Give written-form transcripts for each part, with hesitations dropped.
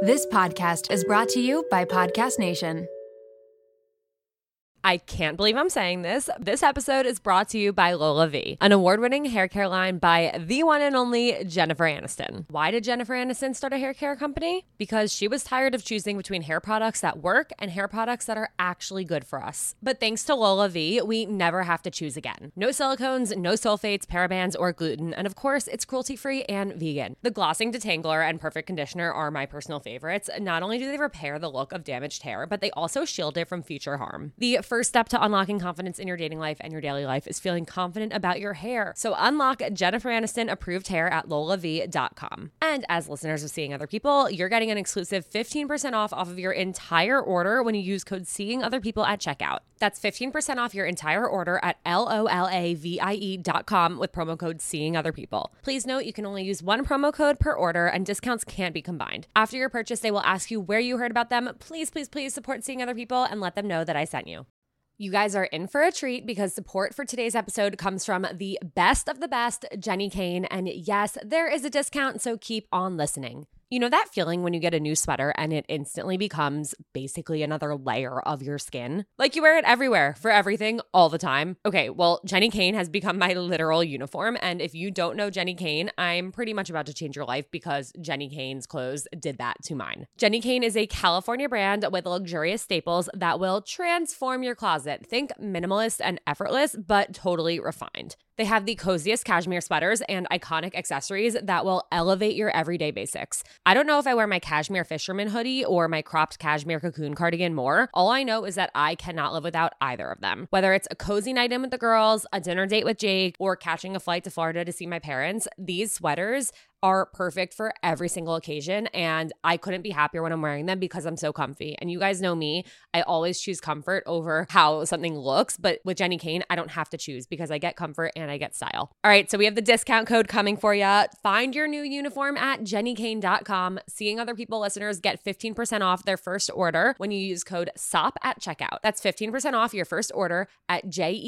This podcast is brought to you by Podcast Nation. I can't believe I'm saying this. This episode is brought to you by LolaVie, an award-winning hair care line by the one and only Jennifer Aniston. Why did Jennifer Aniston start a hair care company? Because she was tired of choosing between hair products that work and hair products that are actually good for us. But thanks to LolaVie, we never have to choose again. No silicones, no sulfates, parabens, or gluten, and of course, it's cruelty-free and vegan. The Glossing Detangler and Perfect Conditioner are my personal favorites. Not only do they repair the look of damaged hair, but they also shield it from future harm. The first step to unlocking confidence in your dating life and your daily life is feeling confident about your hair. So unlock Jennifer Aniston approved hair at lolavie.com. And as listeners of Seeing Other People, you're getting an exclusive 15% off of your entire order when you use code Seeing Other People at checkout. That's 15% off your entire order at lolavie.com with promo code Seeing Other People. Please note you can only use one promo code per order and discounts can't be combined. After your purchase, they will ask you where you heard about them. Please, please, please support Seeing Other People and let them know that I sent you. You guys are in for a treat because support for today's episode comes from the best of the best, Jenni Kayne. And yes, there is a discount, so keep on listening. You know that feeling when you get a new sweater and it instantly becomes basically another layer of your skin? Like you wear it everywhere, for everything, all the time. Okay, well, Jenni Kayne has become my literal uniform. And if you don't know Jenni Kayne, I'm pretty much about to change your life because Jenni Kayne's clothes did that to mine. Jenni Kayne is a California brand with luxurious staples that will transform your closet. Think minimalist and effortless, but totally refined. They have the coziest cashmere sweaters and iconic accessories that will elevate your everyday basics. I don't know if I wear my cashmere fisherman hoodie or my cropped cashmere cocoon cardigan more. All I know is that I cannot live without either of them. Whether it's a cozy night in with the girls, a dinner date with Jake, or catching a flight to Florida to see my parents, these sweaters are perfect for every single occasion, and I couldn't be happier when I'm wearing them because I'm so comfy. And you guys know me, I always choose comfort over how something looks, but with Jenni Kayne, I don't have to choose because I get comfort and I get style. All right, so we have the discount code coming for you. Find your new uniform at jennikayne.com. Seeing Other People listeners get 15% off their first order when you use code SOP at checkout. That's 15% off your first order at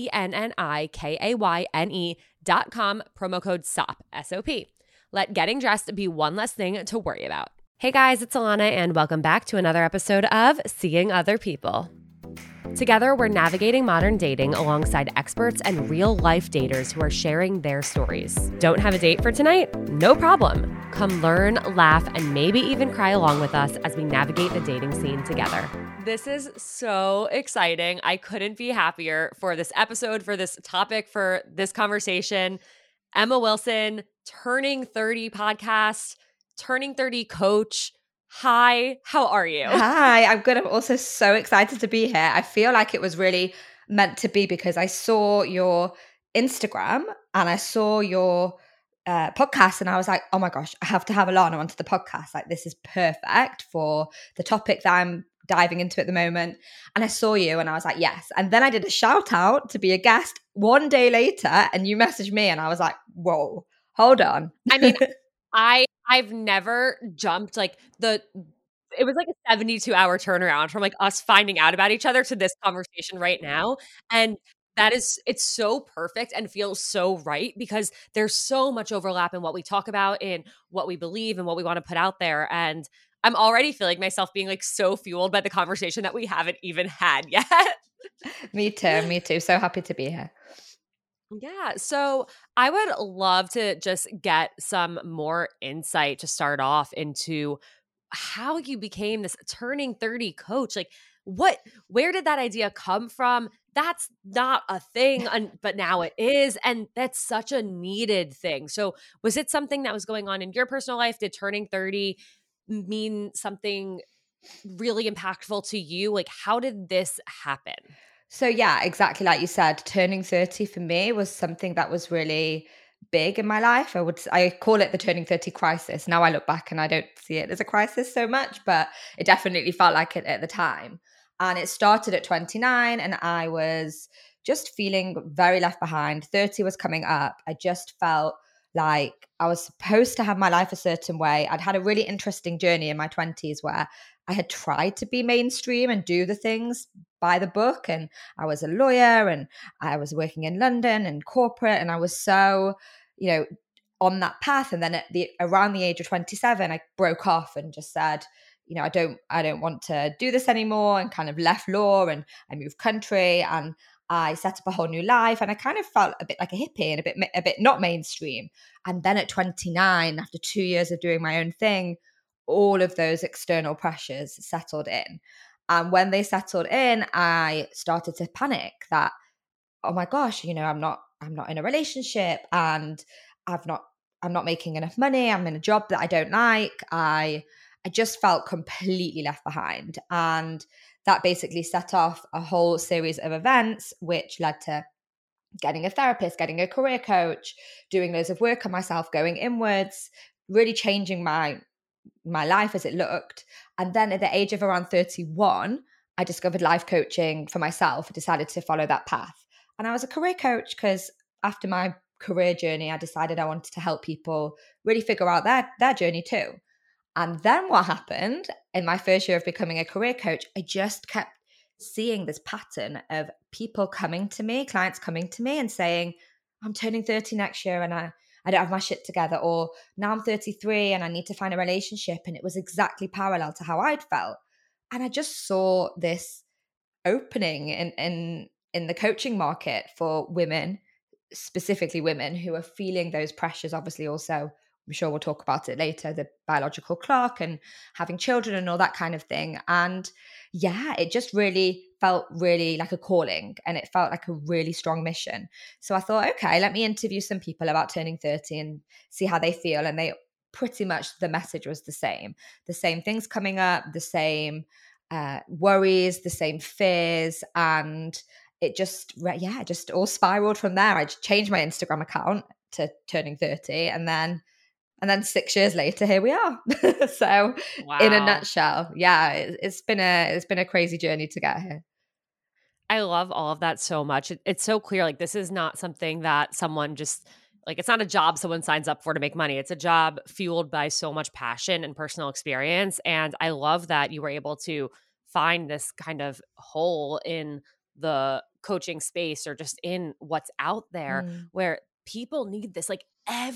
jennikayne.com, promo code SOP, S-O-P. Let getting dressed be one less thing to worry about. Hey guys, it's Alana and welcome back to another episode of Seeing Other People. Together, we're navigating modern dating alongside experts and real-life daters who are sharing their stories. Don't have a date for tonight? No problem. Come learn, laugh, and maybe even cry along with us as we navigate the dating scene together. This is so exciting. I couldn't be happier for this episode, for this topic, for this conversation. Emma Wilson, Turning 30 podcast, Turning 30 coach. Hi, how are you? Hi, I'm good. I'm also so excited to be here. I feel like it was really meant to be because I saw your Instagram and I saw your podcast and I was like, oh my gosh, I have to have Alana onto the podcast. Like, this is perfect for the topic that I'm diving into at the moment. And I saw you and I was like, yes. And then I did a shout out to be a guest one day later and you messaged me and I was like, whoa, hold on. I mean, I've never jumped like it was like a 72-hour turnaround from like us finding out about each other to this conversation right now. And it's so perfect and feels so right because there's so much overlap in what we talk about, in what we believe and what we want to put out there. And I'm already feeling myself being like so fueled by the conversation that we haven't even had yet. Me too. So happy to be here. Yeah. So I would love to just get some more insight to start off into how you became this Turning 30 coach. Like where did that idea come from? That's not a thing, but now it is. And that's such a needed thing. So was it something that was going on in your personal life? Did Turning 30 mean something really impactful to you? Like, how did this happen? So yeah, exactly like you said, turning 30 for me was something that was really big in my life. I call it the turning 30 crisis. Now I look back and I don't see it as a crisis so much, but it definitely felt like it at the time. And it started at 29 and I was just feeling very left behind. 30 was coming up. I just felt like I was supposed to have my life a certain way. I'd had a really interesting journey in my 20s where I had tried to be mainstream and do the things by the book. And I was a lawyer and I was working in London and corporate. And I was so, on that path. And then around the age of 27, I broke off and just said, I don't want to do this anymore, and kind of left law, and I moved country, and I set up a whole new life, and I kind of felt a bit like a hippie and a bit not mainstream. And then at 29, after 2 years of doing my own thing, all of those external pressures settled in. And when they settled in, I started to panic that, oh my gosh, I'm not in a relationship, and I've not I'm not making enough money. I'm in a job that I don't like. I just felt completely left behind. And that basically set off a whole series of events, which led to getting a therapist, getting a career coach, doing loads of work on myself, going inwards, really changing my life as it looked. And then at the age of around 31, I discovered life coaching for myself. I decided to follow that path. And I was a career coach because after my career journey, I decided I wanted to help people really figure out their journey too. And then what happened in my first year of becoming a career coach, I just kept seeing this pattern of people coming to me, clients coming to me and saying, I'm turning 30 next year and I don't have my shit together, or now I'm 33 and I need to find a relationship. And it was exactly parallel to how I'd felt. And I just saw this opening in the coaching market for women, specifically women who are feeling those pressures. Obviously, also, I'm sure we'll talk about it later, the biological clock and having children and all that kind of thing. And yeah, it just really felt really like a calling, and it felt like a really strong mission. So I thought, okay, let me interview some people about turning 30 and see how they feel. And they pretty much, the message was the same things coming up, the same worries, the same fears. And it just all spiraled from there. I just changed my Instagram account to turning 30, and then 6 years later, here we are. So Wow. in a nutshell, yeah, it's been a crazy journey to get here. I love all of that so much. It's so clear. Like, this is not something that someone just, like, it's not a job someone signs up for to make money. It's a job fueled by so much passion and personal experience. And I love that you were able to find this kind of hole in the coaching space, or just in what's out there, where people need this. Like,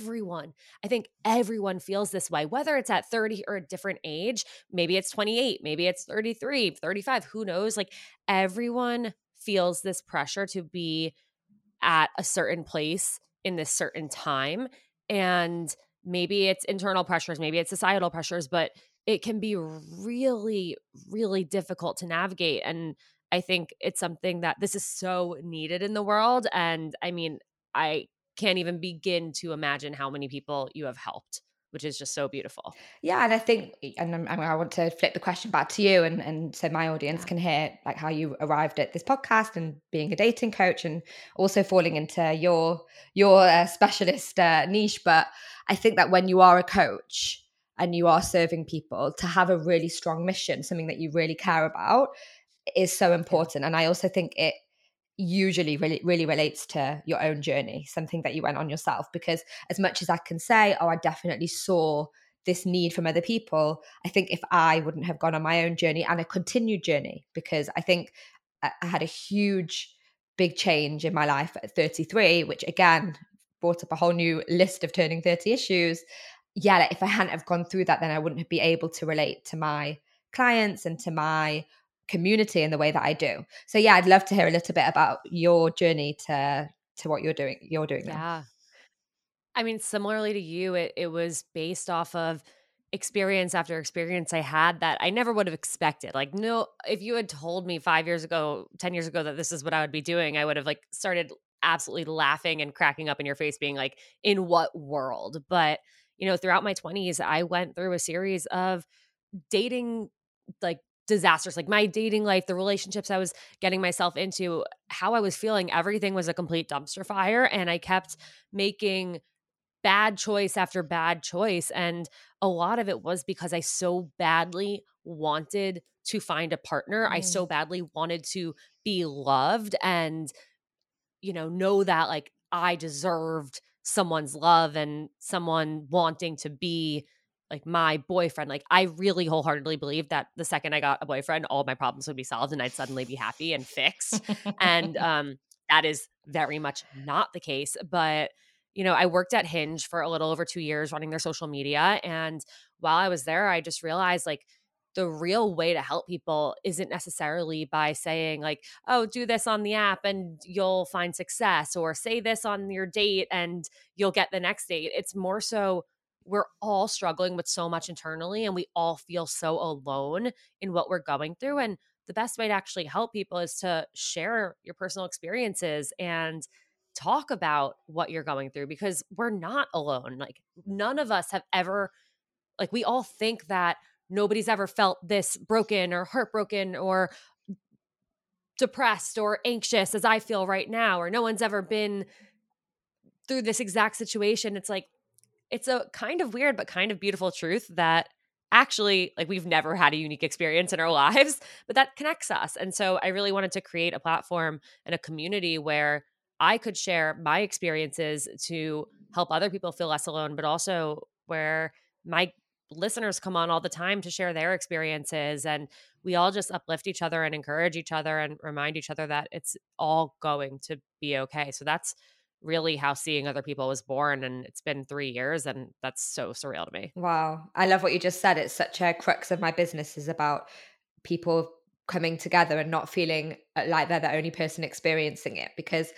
I think everyone feels this way, whether it's at 30 or a different age. Maybe it's 28, maybe it's 33, 35, who knows? Like, everyone feels this pressure to be at a certain place in this certain time. And maybe it's internal pressures, maybe it's societal pressures, but it can be really, really difficult to navigate. And I think it's something that this is so needed in the world. And I mean, I can't even begin to imagine how many people you have helped, which is just so beautiful. Yeah, and I think, and I want to flip the question back to you, and so my audience can hear like how you arrived at this podcast and being a dating coach, and also falling into your specialist niche. But I think that when you are a coach and you are serving people, to have a really strong mission, something that you really care about, is so important. And I also think it usually really relates to your own journey, something that you went on yourself. Because as much as I can say, oh, I definitely saw this need from other people, I think if I wouldn't have gone on my own journey and a continued journey, because I think I had a huge, big change in my life at 33, which again brought up a whole new list of turning 30 issues. Yeah, like if I hadn't have gone through that, then I wouldn't be able to relate to my clients and to my community in the way that I do. So yeah, I'd love to hear a little bit about your journey to what you're doing now. Yeah. I mean, similarly to you, it was based off of experience after experience I had that I never would have expected. Like, no, if you had told me 5 years ago, 10 years ago that this is what I would be doing, I would have like started absolutely laughing and cracking up in your face, being like, in what world? But, throughout my 20s, I went through a series of dating, like, disasters. Like, my dating life, the relationships I was getting myself into, how I was feeling, everything was a complete dumpster fire. And I kept making bad choice after bad choice. And a lot of it was because I so badly wanted to find a partner. I so badly wanted to be loved and, know that like I deserved someone's love and someone wanting to be like my boyfriend. Like, I really wholeheartedly believed that the second I got a boyfriend, all of my problems would be solved and I'd suddenly be happy and fixed. And that is very much not the case. But I worked at Hinge for a little over 2 years running their social media. And while I was there, I just realized like the real way to help people isn't necessarily by saying like, oh, do this on the app and you'll find success, or say this on your date and you'll get the next date. It's more so we're all struggling with so much internally and we all feel so alone in what we're going through. And the best way to actually help people is to share your personal experiences and talk about what you're going through, because we're not alone. Like, none of us have ever, like, we all think that nobody's ever felt this broken or heartbroken or depressed or anxious as I feel right now, or no one's ever been through this exact situation. It's like, it's a kind of weird but kind of beautiful truth that actually, like, we've never had a unique experience in our lives, but that connects us. And so I really wanted to create a platform and a community where I could share my experiences to help other people feel less alone, but also where my listeners come on all the time to share their experiences, and we all just uplift each other and encourage each other and remind each other that it's all going to be okay. So that's really how Seeing Other People was born, and it's been 3 years, and that's so surreal to me. Wow. I love what you just said. It's such a crux of my business, is about people coming together and not feeling like they're the only person experiencing it, because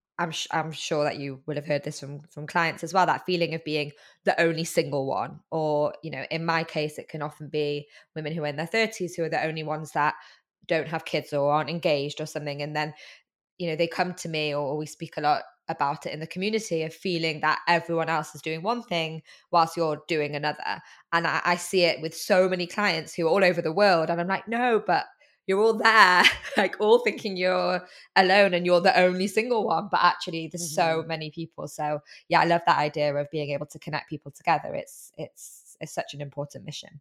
I'm sure that you would have heard this from clients as well, that feeling of being the only single one, or, you know, in my case, it can often be women who are in their 30s who are the only ones that don't have kids or aren't engaged or something. And then, you know, they come to me, or we speak a lot about it in the community, of feeling that everyone else is doing one thing whilst you're doing another. And I see it with so many clients who are all over the world. And I'm like, no, but you're all there, like, all thinking you're alone and you're the only single one. But actually, there's so many people. So yeah, I love that idea of being able to connect people together. It's such an important mission.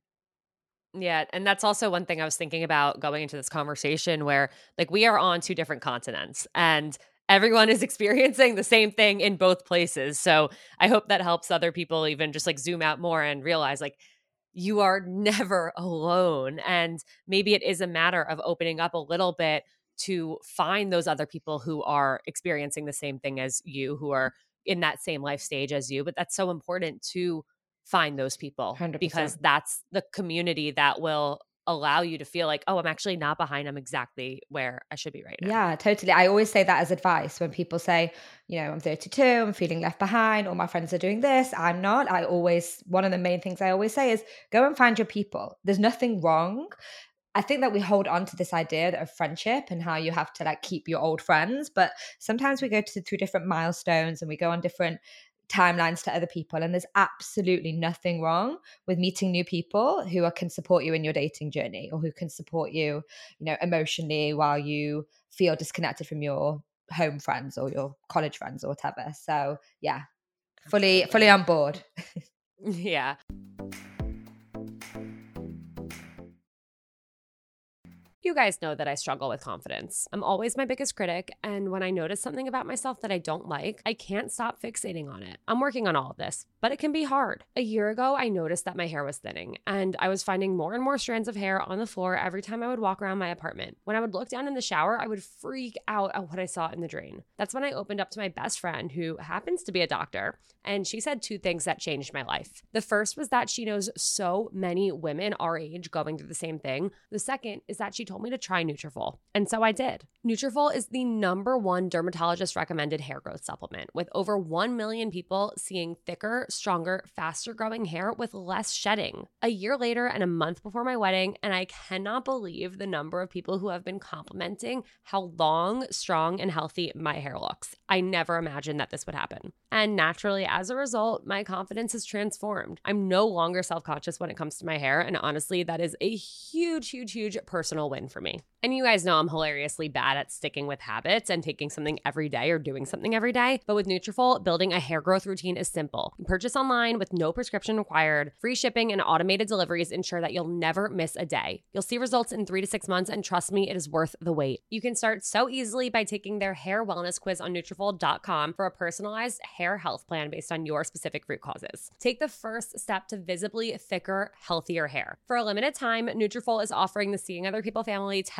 Yeah. And that's also one thing I was thinking about going into this conversation, where, like, we are on 2 different continents and everyone is experiencing the same thing in both places. So I hope that helps other people even just like zoom out more and realize, like, you are never alone. And maybe it is a matter of opening up a little bit to find those other people who are experiencing the same thing as you, who are in that same life stage as you. But that's so important to find those people, 100%. because that's the community that will allow you to feel like, oh, I'm actually not behind. I'm exactly where I should be right now. Yeah, totally. I always say that as advice when people say, you know, I'm 32, I'm feeling left behind, all my friends are doing this, I'm not. One of the main things I always say is go and find your people. There's nothing wrong. I think that we hold on to this idea of friendship and how you have to like keep your old friends, but sometimes we go through different milestones and we go on different timelines to other people, and there's absolutely nothing wrong with meeting new people who can support you in your dating journey, or who can support you, you know, emotionally while you feel disconnected from your home friends or your college friends or whatever. So yeah, fully on board. Yeah. You guys know that I struggle with confidence. I'm always my biggest critic, and when I notice something about myself that I don't like, I can't stop fixating on it. I'm working on all of this, but it can be hard. A year ago, I noticed that my hair was thinning, and I was finding more and more strands of hair on the floor every time I would walk around my apartment. When I would look down in the shower, I would freak out at what I saw in the drain. That's when I opened up to my best friend, who happens to be a doctor, and she said 2 things that changed my life. The first was that she knows so many women our age going through the same thing. The second is that she told me to try Nutrafol. And so I did. Nutrafol is the #1 dermatologist recommended hair growth supplement, with over 1 million people seeing thicker, stronger, faster growing hair with less shedding. A year later and a month before my wedding, and I cannot believe the number of people who have been complimenting how long, strong, and healthy my hair looks. I never imagined that this would happen. And naturally, as a result, my confidence has transformed. I'm no longer self-conscious when it comes to my hair, and honestly, that is a huge, huge, huge personal win for me. And you guys know I'm hilariously bad at sticking with habits and taking something every day or doing something every day. But with Nutrafol, building a hair growth routine is simple. You purchase online with no prescription required. Free shipping and automated deliveries ensure that you'll never miss a day. You'll see results in 3 to 6 months, and trust me, it is worth the wait. You can start so easily by taking their hair wellness quiz on Nutrafol.com for a personalized hair health plan based on your specific root causes. Take the first step to visibly thicker, healthier hair. For a limited time, Nutrafol is offering the Seeing Other People family $10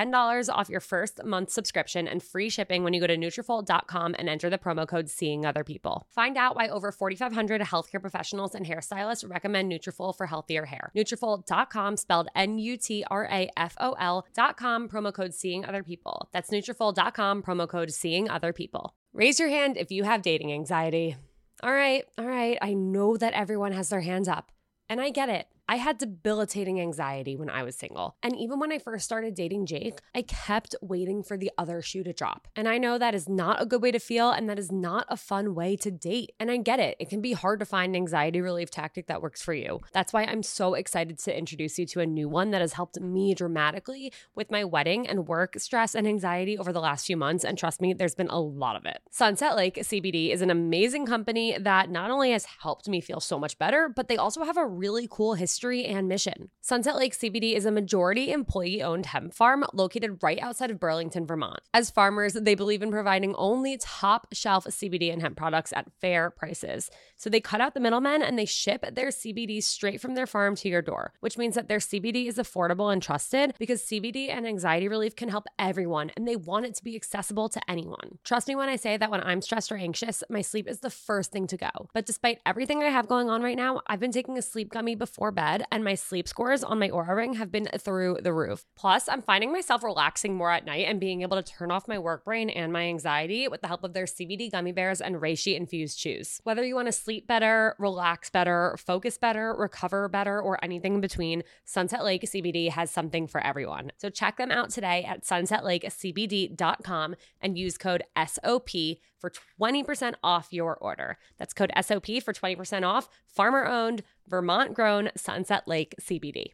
$10 off your first month subscription and free shipping when you go to Nutrafol.com and enter the promo code Seeing Other People. Find out why over 4,500 healthcare professionals and hairstylists recommend Nutrafol for healthier hair. Nutrafol.com, spelled Nutrafol.com, promo code Seeing Other People. That's Nutrafol.com, promo code Seeing Other People. Raise your hand if you have dating anxiety. All right. I know that everyone has their hands up, and I get it. I had debilitating anxiety when I was single. And even when I first started dating Jake, I kept waiting for the other shoe to drop. And I know that is not a good way to feel, and that is not a fun way to date. And I get it. It can be hard to find an anxiety relief tactic that works for you. That's why I'm so excited to introduce you to a new one that has helped me dramatically with my wedding and work stress and anxiety over the last few months. And trust me, there's been a lot of it. Sunset Lake CBD is an amazing company that not only has helped me feel so much better, but they also have a really cool history and mission. Sunset Lake CBD is a majority employee-owned hemp farm located right outside of Burlington, Vermont. As farmers, they believe in providing only top-shelf CBD and hemp products at fair prices. So they cut out the middlemen and they ship their CBD straight from their farm to your door, which means that their CBD is affordable and trusted because CBD and anxiety relief can help everyone, and they want it to be accessible to anyone. Trust me when I say that when I'm stressed or anxious, my sleep is the first thing to go. But despite everything I have going on right now, I've been taking a sleep gummy before bed, and my sleep scores on my Oura Ring have been through the roof. Plus, I'm finding myself relaxing more at night and being able to turn off my work brain and my anxiety with the help of their CBD gummy bears and reishi infused chews. Whether you want to sleep better, relax better, focus better, recover better, or anything in between, Sunset Lake CBD has something for everyone. So check them out today at sunsetlakecbd.com and use code SOP for 20% off your order. That's code SOP for 20% off. Farmer-owned, Vermont-grown Sunset Lake CBD.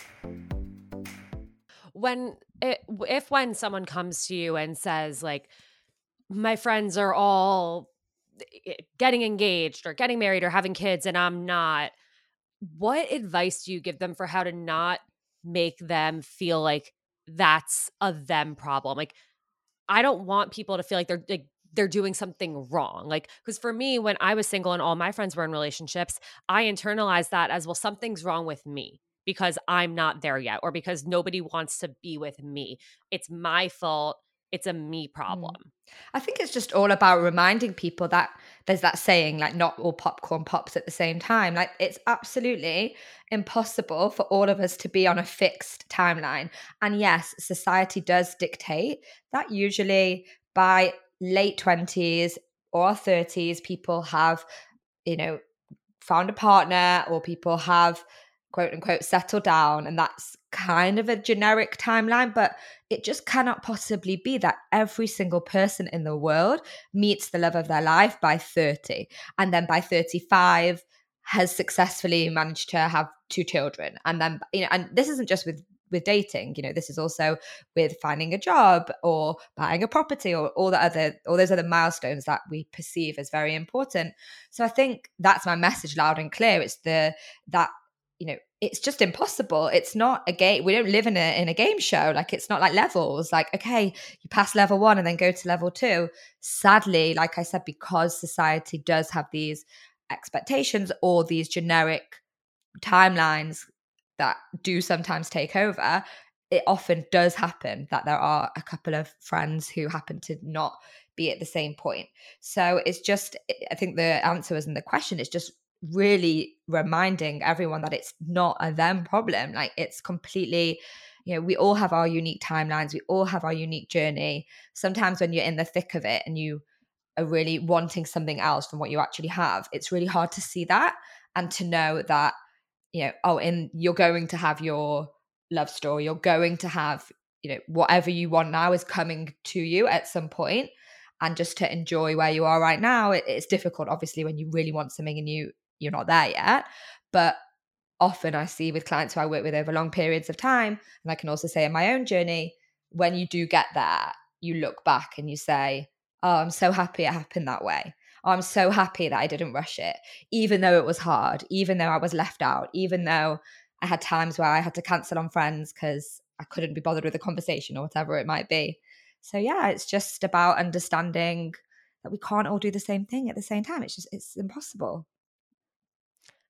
When someone comes to you and says, like, my friends are all getting engaged or getting married or having kids and I'm not, what advice do you give them for how to not make them feel like that's a them problem? Like, I don't want people to feel like they're doing something wrong. Like, because for me, when I was single and all my friends were in relationships, I internalized that as, well, something's wrong with me because I'm not there yet, or because nobody wants to be with me. It's my fault. It's a me problem. I think it's just all about reminding people that there's that saying, like, not all popcorn pops at the same time. Like, it's absolutely impossible for all of us to be on a fixed timeline. And yes, society does dictate that usually by late 20s or 30s, people have, found a partner, or people have, quote unquote, settled down. And that's kind of a generic timeline, but it just cannot possibly be that every single person in the world meets the love of their life by 30. And then by 35 has successfully managed to have 2 children. And then, and this isn't just with dating, this is also with finding a job or buying a property, or all those other milestones that we perceive as very important. So I think that's my message loud and clear. It's it's just impossible. It's not a game. We don't live in a game show. Like, it's not like levels. Like, okay, you pass level 1 and then go to level 2. Sadly, like I said, because society does have these expectations or these generic timelines that do sometimes take over, it often does happen that there are a couple of friends who happen to not be at the same point. So it's just, I think the answer was in the question. It's just really reminding everyone that it's not a them problem. Like, it's completely, we all have our unique timelines. We all have our unique journey. Sometimes when you're in the thick of it and you are really wanting something else from what you actually have, it's really hard to see that and to know that, you're going to have your love story. You're going to have, whatever you want now is coming to you at some point. And just to enjoy where you are right now, it's difficult, obviously, when you really want something and you're not there yet. But often I see with clients who I work with over long periods of time, and I can also say in my own journey, when you do get there, you look back and you say, oh, I'm so happy it happened that way. Oh, I'm so happy that I didn't rush it, even though it was hard, even though I was left out, even though I had times where I had to cancel on friends because I couldn't be bothered with a conversation or whatever it might be. So yeah, it's just about understanding that we can't all do the same thing at the same time. It's impossible.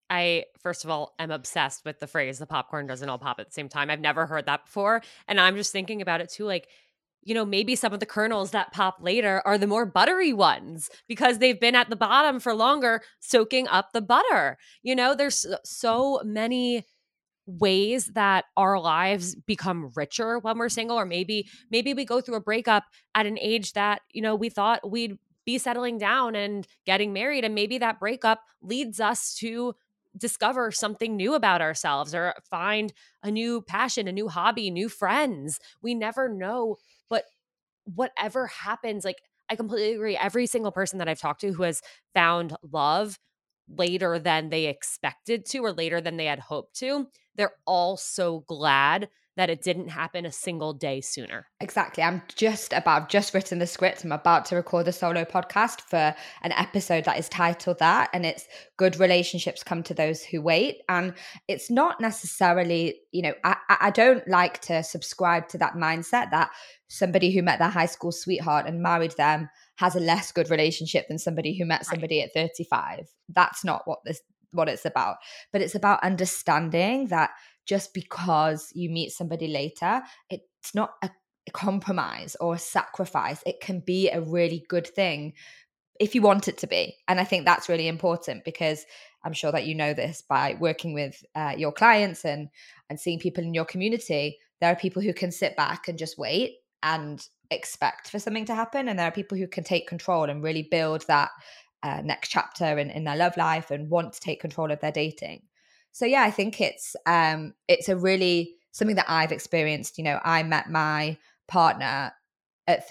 I, first of all, am obsessed with the phrase, the popcorn doesn't all pop at the same time. I've never heard that before. And I'm just thinking about it too, like, maybe some of the kernels that pop later are the more buttery ones because they've been at the bottom for longer, soaking up the butter. There's so many ways that our lives become richer when we're single, or maybe we go through a breakup at an age that we thought we'd be settling down and getting married, and maybe that breakup leads us to discover something new about ourselves or find a new passion, a new hobby, new friends. We never know. But whatever happens, like, I completely agree. Every single person that I've talked to who has found love later than they expected to or later than they had hoped to, they're all so glad that it didn't happen a single day sooner. Exactly. I've just written the script. I'm about to record a solo podcast for an episode that is titled that. And it's Good Relationships Come to Those Who Wait. And it's not necessarily, I don't like to subscribe to that mindset that somebody who met their high school sweetheart and married them has a less good relationship than somebody who met somebody at 35. That's not what it's about. But it's about understanding that just because you meet somebody later, it's not a compromise or a sacrifice. It can be a really good thing if you want it to be. And I think that's really important, because I'm sure that you know this by working with your clients and seeing people in your community. There are people who can sit back and just wait and expect for something to happen. And there are people who can take control and really build that next chapter in their love life and want to take control of their dating. So yeah, I think it's a really something that I've experienced. I met my partner at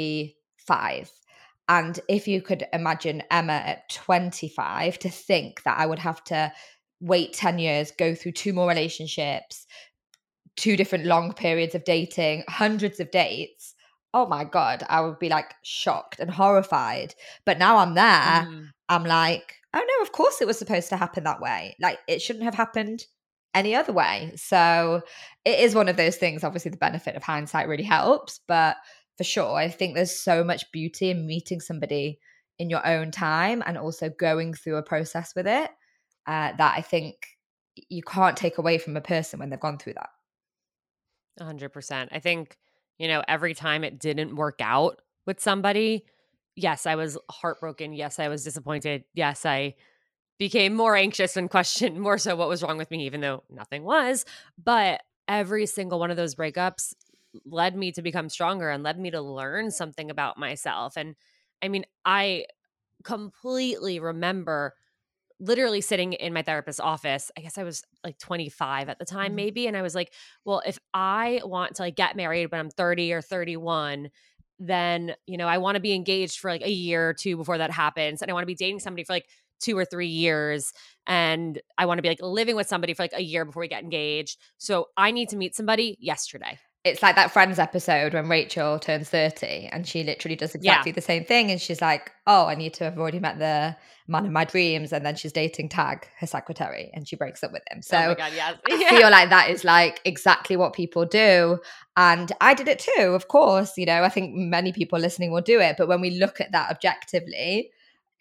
35. And if you could imagine Emma at 25, to think that I would have to wait 10 years, go through 2 more relationships, 2 different long periods of dating, hundreds of dates. Oh my God, I would be like shocked and horrified. But now I'm there, I'm like, oh no, of course it was supposed to happen that way. Like, it shouldn't have happened any other way. So it is one of those things. Obviously, the benefit of hindsight really helps, but for sure, I think there's so much beauty in meeting somebody in your own time and also going through a process with it that I think you can't take away from a person when they've gone through that. 100%. I think, every time it didn't work out with somebody, yes, I was heartbroken. Yes, I was disappointed. Yes, I became more anxious and questioned more so what was wrong with me, even though nothing was. But every single one of those breakups led me to become stronger and led me to learn something about myself. And I mean, I completely remember literally sitting in my therapist's office. I guess I was like 25 at the time, maybe. And I was like, well, if I want to like get married when I'm 30 or 31, then, I want to be engaged for like a year or 2 before that happens. And I want to be dating somebody for like 2 or 3 years. And I want to be like living with somebody for like a year before we get engaged. So I need to meet somebody yesterday. It's like that Friends episode when Rachel turns 30 and she literally does exactly the same thing. And she's like, oh, I need to have already met the man of my dreams. And then she's dating Tag, her secretary, and she breaks up with him. So oh my God, yes. I feel like that is like exactly what people do. And I did it too, of course. I think many people listening will do it. But when we look at that objectively,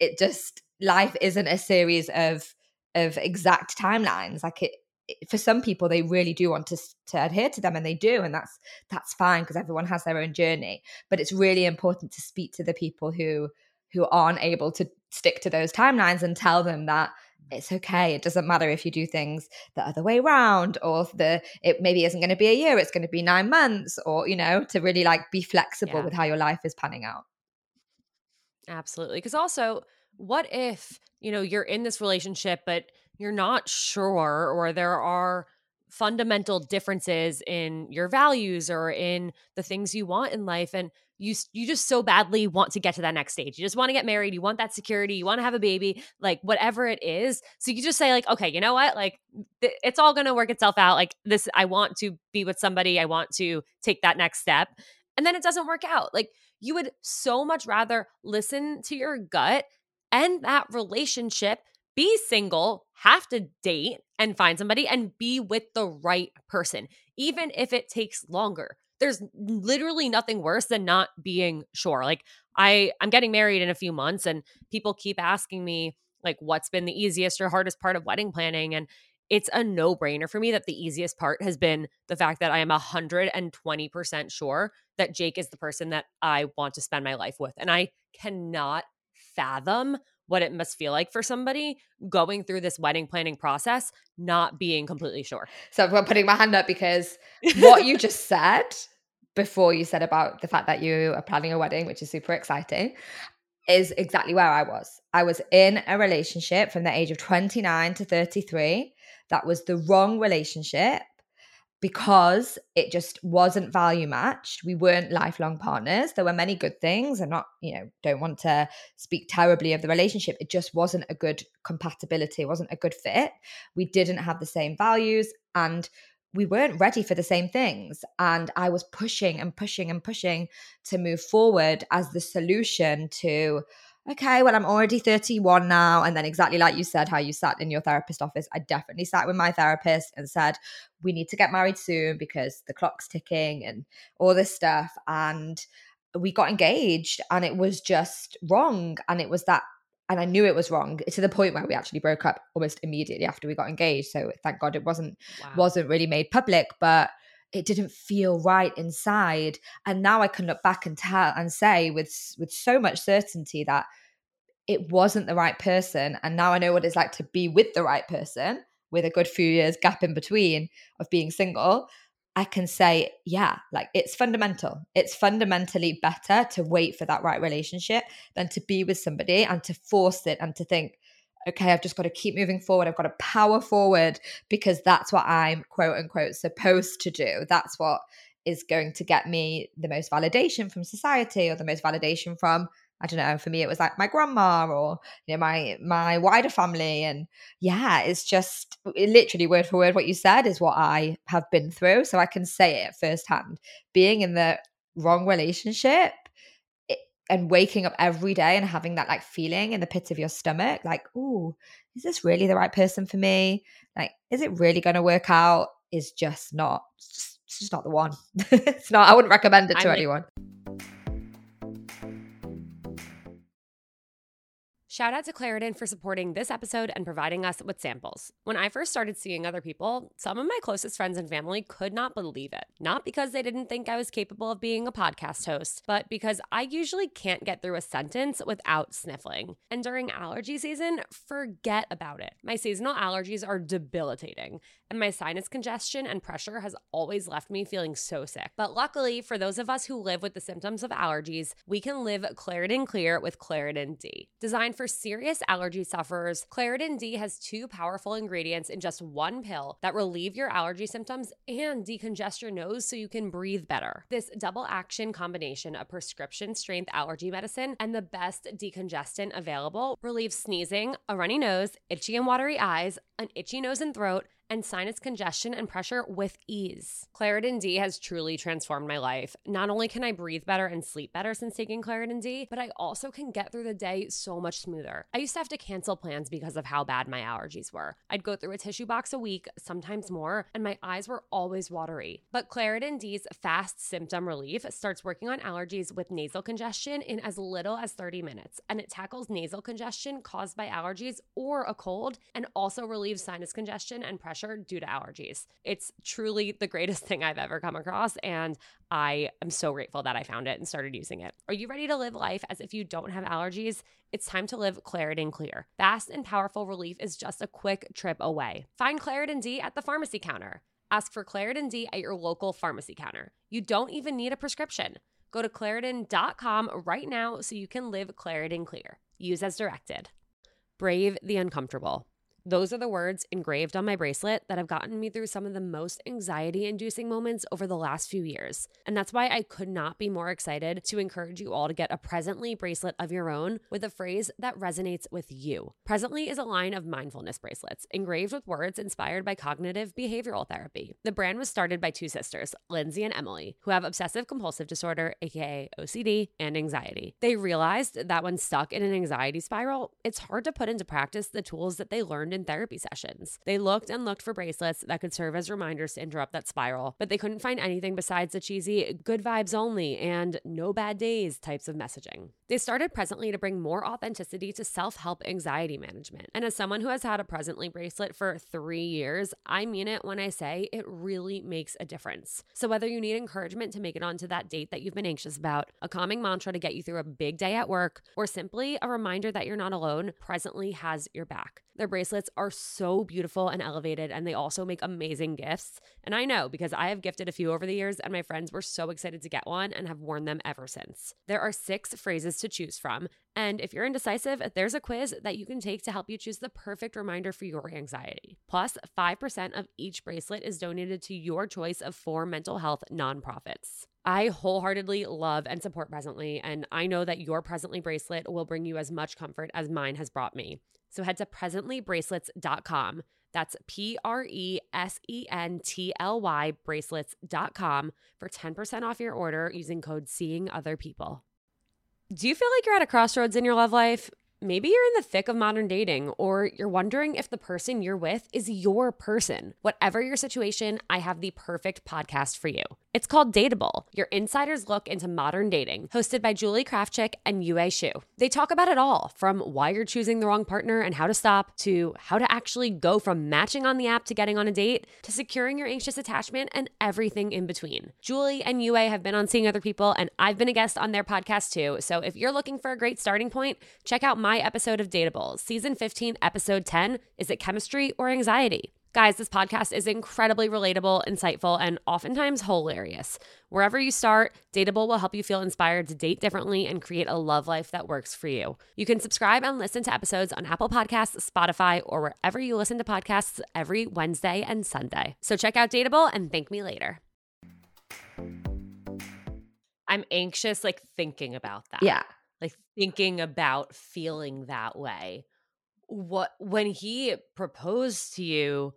life isn't a series of exact timelines. Like for some people, they really do want to adhere to them, and they do, and that's fine, because everyone has their own journey. But it's really important to speak to the people who aren't able to stick to those timelines and tell them that it's okay. It doesn't matter if you do things the other way around, or it maybe isn't going to be a year, it's going to be 9 months, or to really like be flexible with how your life is panning out. Absolutely. Because also, what if, you're in this relationship, but you're not sure, or there are fundamental differences in your values or in the things you want in life, and you just so badly want to get to that next stage. You just want to get married, you want that security, you want to have a baby, like whatever it is. So you just say like, okay, you know what? Like it's all going to work itself out. Like this, I want to be with somebody, I want to take that next step. And then it doesn't work out. Like you would so much rather listen to your gut, end that relationship, be single, have to date and find somebody, and be with the right person, even if it takes longer. There's literally nothing worse than not being sure. Like I'm getting married in a few months, and people keep asking me, like what's been the easiest or hardest part of wedding planning. And it's a no-brainer for me that the easiest part has been the fact that I am 120% sure that Jake is the person that I want to spend my life with. And I cannot fathom what it must feel like for somebody going through this wedding planning process, not being completely sure. So I'm putting my hand up because what you just said before you said about the fact that you are planning a wedding, which is super exciting, is exactly where I was. I was in a relationship from the age of 29 to 33. That was the wrong relationship because it just wasn't value matched. We weren't lifelong partners. There were many good things. I'm not, don't want to speak terribly of the relationship. It just wasn't a good compatibility. It wasn't a good fit. We didn't have the same values and we weren't ready for the same things. And I was pushing and pushing and pushing to move forward as the solution to, okay, well, I'm already 31 now. And then exactly like you said, how you sat in your therapist office, I definitely sat with my therapist and said, we need to get married soon because the clock's ticking and all this stuff. And we got engaged and it was just wrong. And it was that, and I knew it was wrong to the point where we actually broke up almost immediately after we got engaged. So thank God it wasn't really made public, but it didn't feel right inside. And now I can look back and tell and say with so much certainty that it wasn't the right person. And now I know what it's like to be with the right person with a good few years gap in between of being single. I can say, yeah, like it's fundamental. It's fundamentally better to wait for that right relationship than to be with somebody and to force it and to think, okay, I've just got to keep moving forward. I've got to power forward because that's what I'm quote unquote supposed to do. That's what is going to get me the most validation from society or the most validation from, I don't know, for me, it was like my grandma or, my wider family. And yeah, it's just literally word for word what you said is what I have been through. So I can say it firsthand. Being in the wrong relationship and waking up every day and having that like feeling in the pit of your stomach, like, ooh, is this really the right person for me? Like, is it really going to work out? Is just not, it's just not the one. It's not, I wouldn't recommend it to anyone. Shout out to Claritin for supporting this episode and providing us with samples. When I first started seeing other people, some of my closest friends and family could not believe it. Not because they didn't think I was capable of being a podcast host, but because I usually can't get through a sentence without sniffling. And during allergy season, forget about it. My seasonal allergies are debilitating, and my sinus congestion and pressure has always left me feeling so sick. But luckily, for those of us who live with the symptoms of allergies, we can live Claritin Clear with Claritin D. Designed for serious allergy sufferers, Claritin D has 2 powerful ingredients in just 1 pill that relieve your allergy symptoms and decongest your nose so you can breathe better. This double action combination of prescription strength allergy medicine and the best decongestant available relieves sneezing, a runny nose, itchy and watery eyes, an itchy nose and throat, and sinus congestion and pressure with ease. Claritin D has truly transformed my life. Not only can I breathe better and sleep better since taking Claritin D, but I also can get through the day so much smoother. I used to have to cancel plans because of how bad my allergies were. I'd go through a tissue box a week, sometimes more, and my eyes were always watery. But Claritin D's fast symptom relief starts working on allergies with nasal congestion in as little as 30 minutes, and it tackles nasal congestion caused by allergies or a cold, and also relieves sinus congestion and pressure due to allergies. It's truly the greatest thing I've ever come across, and I am so grateful that I found it and started using it. Are you ready to live life as if you don't have allergies? It's time to live Claritin Clear. Fast and powerful relief is just a quick trip away. Find Claritin D at the pharmacy counter. Ask for Claritin D at your local pharmacy counter. You don't even need a prescription. Go to Claritin.com right now so you can live Claritin Clear. Use as directed. Brave the uncomfortable. Those are the words engraved on my bracelet that have gotten me through some of the most anxiety-inducing moments over the last few years. And that's why I could not be more excited to encourage you all to get a Presently bracelet of your own with a phrase that resonates with you. Presently is a line of mindfulness bracelets engraved with words inspired by cognitive behavioral therapy. The brand was started by 2 sisters, Lindsay and Emily, who have obsessive-compulsive disorder, aka OCD, and anxiety. They realized that when stuck in an anxiety spiral, it's hard to put into practice the tools that they learned in therapy sessions. They looked and looked for bracelets that could serve as reminders to interrupt that spiral, but they couldn't find anything besides the cheesy good vibes only and no bad days types of messaging. They started Presently to bring more authenticity to self-help anxiety management. And as someone who has had a Presently bracelet for 3 years, I mean it when I say it really makes a difference. So whether you need encouragement to make it onto that date that you've been anxious about, a calming mantra to get you through a big day at work, or simply a reminder that you're not alone, Presently has your back. Their bracelets are so beautiful and elevated, and they also make amazing gifts. And I know because I have gifted a few over the years, and my friends were so excited to get one and have worn them ever since. There are 6 phrases to choose from, and if you're indecisive, there's a quiz that you can take to help you choose the perfect reminder for your anxiety. Plus, 5% of each bracelet is donated to your choice of 4 mental health nonprofits. I wholeheartedly love and support Presently, and I know that your Presently bracelet will bring you as much comfort as mine has brought me. So head to presentlybracelets.com. That's PRESENTLY bracelets.com for 10% off your order using code SEEINGOTHERPeople. Do you feel like you're at a crossroads in your love life? Maybe you're in the thick of modern dating, or you're wondering if the person you're with is your person. Whatever your situation, I have the perfect podcast for you. It's called Dateable, your insider's look into modern dating, hosted by Julie Krafchick and Yue Xu. They talk about it all, from why you're choosing the wrong partner and how to stop, to how to actually go from matching on the app to getting on a date, to securing your anxious attachment and everything in between. Julie and Yue have been on Seeing Other People, and I've been a guest on their podcast too. So if you're looking for a great starting point, check out my episode of Dateable, season 15, episode 10, Is It Chemistry or Anxiety? Guys, this podcast is incredibly relatable, insightful, and oftentimes hilarious. Wherever you start, Dateable will help you feel inspired to date differently and create a love life that works for you. You can subscribe and listen to episodes on Apple Podcasts, Spotify, or wherever you listen to podcasts every Wednesday and Sunday. So check out Dateable and thank me later. I'm anxious, like, thinking about that. Yeah. Like, thinking about feeling that way. When he proposed to you,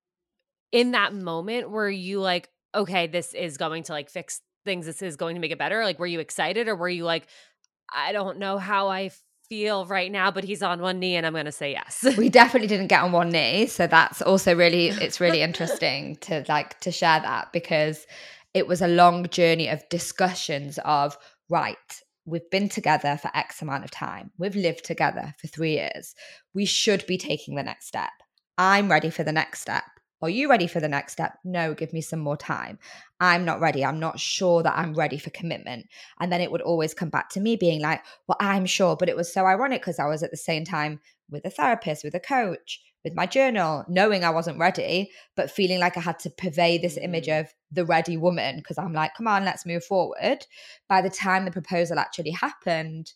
in that moment, were you like, okay, this is going to like fix things, this is going to make it better? Like, were you excited, or were you like, I don't know how I feel right now, but he's on one knee and I'm going to say yes? We definitely didn't get on one knee. So that's also it's really interesting to share that, because it was a long journey of discussions of, right, we've been together for X amount of time. We've lived together for 3 years. We should be taking the next step. I'm ready for the next step. Are you ready for the next step? No, give me some more time. I'm not ready. I'm not sure that I'm ready for commitment. And then it would always come back to me being like, well, I'm sure. But it was so ironic because I was at the same time with a therapist, with a coach, with my journal, knowing I wasn't ready, but feeling like I had to purvey this image of the ready woman, because I'm like, come on, let's move forward. By the time the proposal actually happened,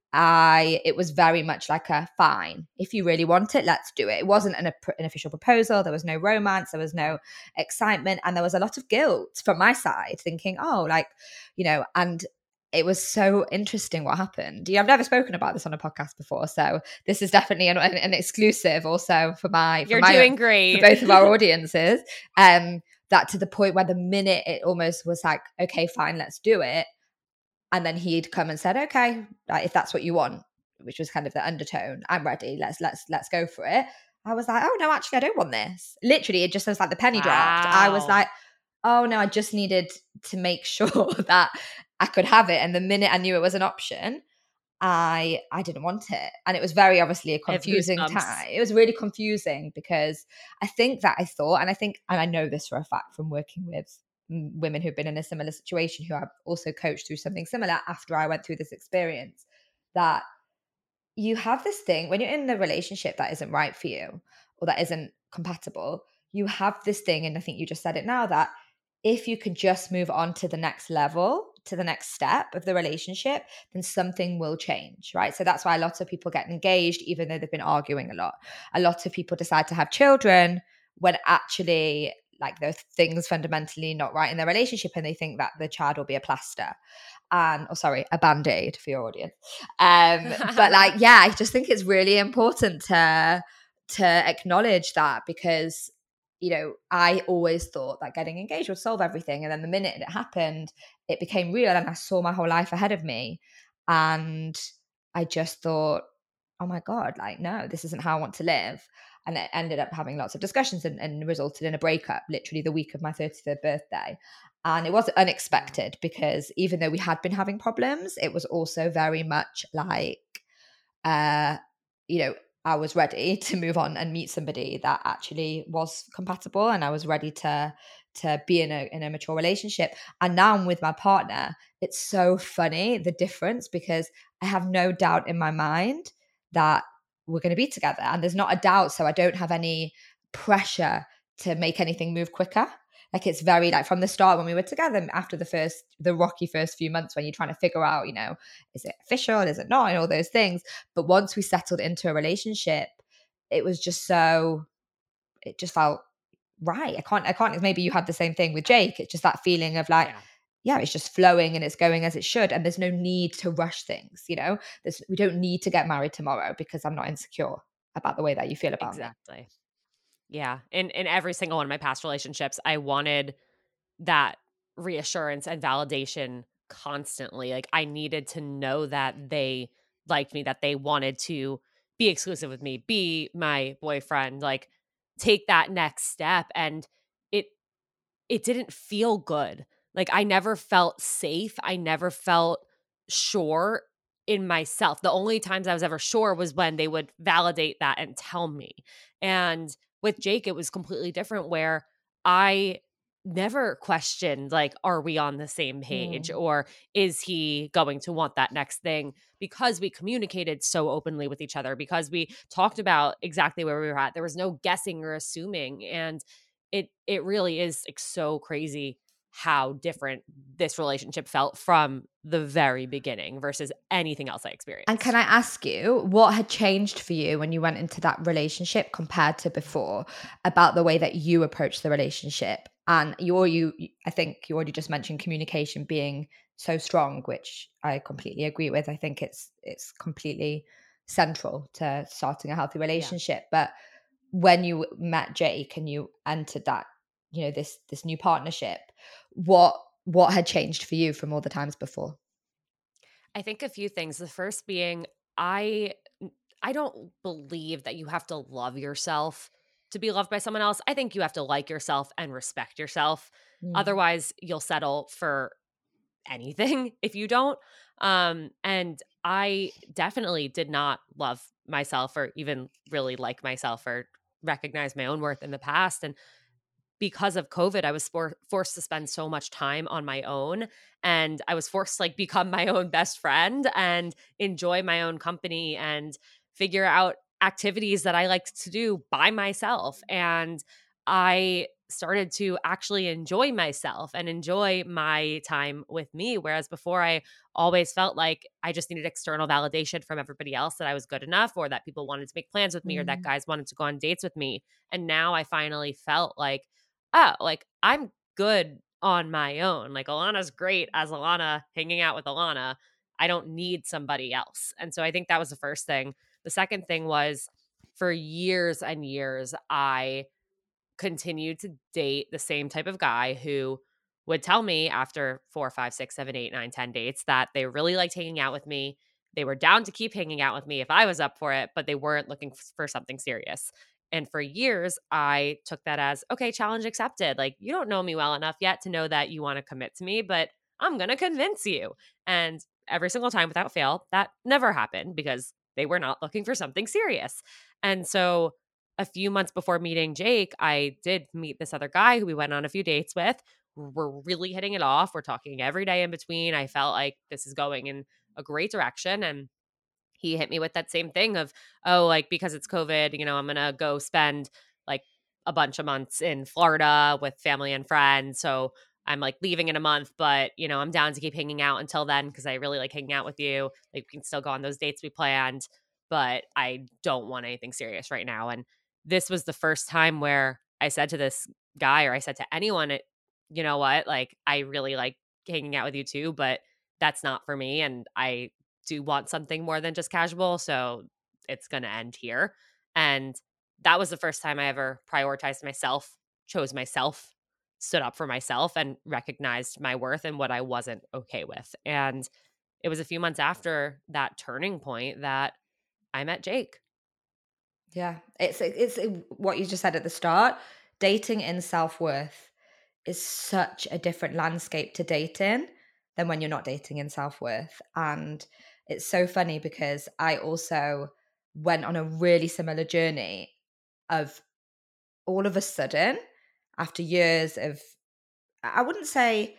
it was very much like a fine. If you really want it, let's do it. It wasn't an official proposal. There was no romance. There was no excitement. And there was a lot of guilt from my side, thinking, oh, like, and it was so interesting what happened. I've never spoken about this on a podcast before, so this is definitely an exclusive also for doing great. For both of our audiences. That to the point where the minute it almost was like, okay, fine, let's do it. And then he'd come and said, okay, if that's what you want, which was kind of the undertone, I'm ready. Let's go for it. I was like, oh no, actually, I don't want this. Literally, it just was like the penny dropped. I was like, oh no, I just needed to make sure that I could have it. And the minute I knew it was an option, I didn't want it. And it was very obviously a confusing time. It was really confusing because I think that I thought, and I know this for a fact from working with women who've been in a similar situation, who I've also coached through something similar after I went through this experience, that you have this thing when you're in a relationship that isn't right for you or that isn't compatible, you have this thing, and I think you just said it now, that if you could just move on to the next level, to the next step of the relationship, then something will change, right? So that's why a lot of people get engaged even though they've been arguing a lot. A lot of people decide to have children when actually like there are things fundamentally not right in their relationship, and they think that the child will be a plaster. A Band-Aid for your audience. But like, yeah, I just think it's really important to acknowledge that, because I always thought that getting engaged would solve everything. And then the minute it happened, it became real, and I saw my whole life ahead of me. And I just thought, oh my God, like, no, this isn't how I want to live. And it ended up having lots of discussions and resulted in a breakup literally the week of my 33rd birthday. And it was unexpected because even though we had been having problems, it was also very much like, you know, I was ready to move on and meet somebody that actually was compatible, and I was ready to be in a mature relationship. And now I'm with my partner. It's so funny, the difference, because I have no doubt in my mind that we're going to be together, and there's not a doubt, so I don't have any pressure to make anything move quicker. Like, it's very like from the start when we were together, after the rocky first few months when you're trying to figure out, is it official, is it not, and all those things. But once we settled into a relationship, it was just it just felt right. I can't, maybe you had the same thing with Jake. It's just that feeling of like, yeah, it's just flowing and it's going as it should. And there's no need to rush things, we don't need to get married tomorrow because I'm not insecure about the way that you feel about me. Exactly. Yeah. In every single one of my past relationships, I wanted that reassurance and validation constantly. Like, I needed to know that they liked me, that they wanted to be exclusive with me, be my boyfriend, like take that next step. And it it didn't feel good. Like, I never felt safe. I never felt sure in myself. The only times I was ever sure was when they would validate that and tell me. And with Jake, it was completely different, where I never questioned, like, are we on the same page, or is he going to want that next thing? Because we communicated so openly with each other, because we talked about exactly where we were at. There was no guessing or assuming. And it really is like so crazy how different this relationship felt from the very beginning versus anything else I experienced. And can I ask you, what had changed for you when you went into that relationship compared to before, about the way that you approached the relationship? And I think you already just mentioned communication being so strong, which I completely agree with. I think it's completely central to starting a healthy relationship. But when you met Jake and you entered that, this new partnership, what had changed for you from all the times before? I think a few things. The first being, I I don't believe that you have to love yourself to be loved by someone else. I think you have to like yourself and respect yourself. Mm. Otherwise, you'll settle for anything if you don't. And I definitely did not love myself or even really like myself or recognize my own worth in the past. And because of COVID, I was forced to spend so much time on my own, and I was forced to like become my own best friend and enjoy my own company and figure out activities that I liked to do by myself. And I started to actually enjoy myself and enjoy my time with me. Whereas before, I always felt like I just needed external validation from everybody else that I was good enough, or that people wanted to make plans with me, or that Mm. guys wanted to go on dates with me. And now I finally felt like, oh, like I'm good on my own. Like, Alana's great as Alana, hanging out with Alana. I don't need somebody else. And so I think that was the first thing. The second thing was, for years and years, I continued to date the same type of guy who would tell me after 4, 5, 6, 7, 8, 9, 10 dates that they really liked hanging out with me. They were down to keep hanging out with me if I was up for it, but they weren't looking for something serious. And for years, I took that as, okay, challenge accepted. Like, you don't know me well enough yet to know that you want to commit to me, but I'm going to convince you. And every single time without fail, that never happened because they were not looking for something serious. And so a few months before meeting Jake, I did meet this other guy who we went on a few dates with. We're really hitting it off. We're talking every day in between. I felt like this is going in a great direction. And he hit me with that same thing of, oh, like, because it's COVID, I'm going to go spend like a bunch of months in Florida with family and friends. So I'm like leaving in a month, but I'm down to keep hanging out until then because I really like hanging out with you. Like, we can still go on those dates we planned, but I don't want anything serious right now. And this was the first time where I said to this guy, or I said to anyone, you know what, like, I really like hanging out with you too, but that's not for me. And I do want something more than just casual. So it's going to end here. And that was the first time I ever prioritized myself, chose myself, stood up for myself, and recognized my worth and what I wasn't okay with. And it was a few months after that turning point that I met Jake. Yeah, it's what you just said at the start. Dating in self-worth is such a different landscape to dating than when you're not dating in self-worth. And it's so funny because I also went on a really similar journey of all of a sudden, after years of, I wouldn't say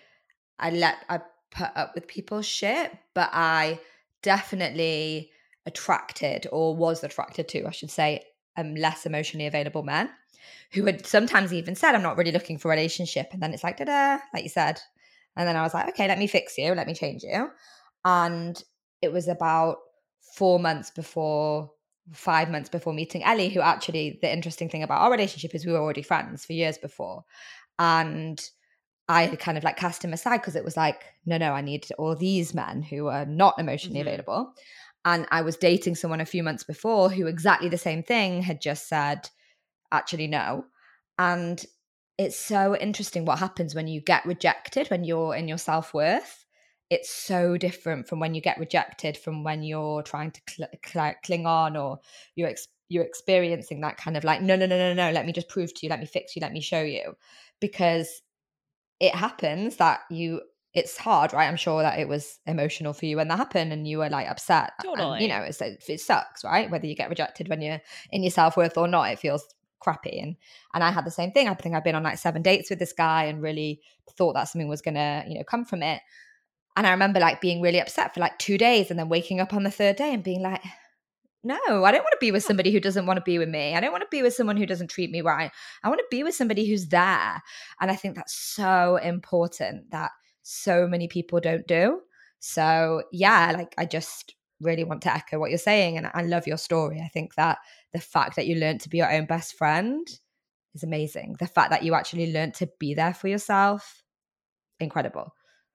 I put up with people's shit, but I definitely attracted, or was attracted to, I should say, less emotionally available men who had sometimes even said, I'm not really looking for a relationship. And then it's like, da-da, like you said. And then I was like, okay, let me fix you. Let me change you. And it was about 4 months before, 5 months before meeting Ellie, who actually, the interesting thing about our relationship is we were already friends for years before. And I had kind of like cast him aside because it was like, no, I need all these men who are not emotionally available. And I was dating someone a few months before who exactly the same thing had just said, actually, no. And it's so interesting what happens when you get rejected, when you're in your self-worth. It's so different from when you get rejected from when you're trying to cling on, or you're experiencing that kind of like, no, let me just prove to you, let me fix you, let me show you. Because it happens that it's hard, right? I'm sure that it was emotional for you when that happened and you were like upset. And, Totally. it sucks, right? Whether you get rejected when you're in your self-worth or not, it feels crappy. And I had the same thing. I think I've been on like 7 dates with this guy and really thought that something was going to, come from it. And I remember like being really upset for like 2 days and then waking up on the third day and being like, no, I don't want to be with somebody who doesn't want to be with me. I don't want to be with someone who doesn't treat me right. I want to be with somebody who's there. And I think that's so important that so many people don't do. So, yeah, like I just really want to echo what you're saying. And I love your story. I think that the fact that you learned to be your own best friend is amazing. The fact that you actually learned to be there for yourself, incredible.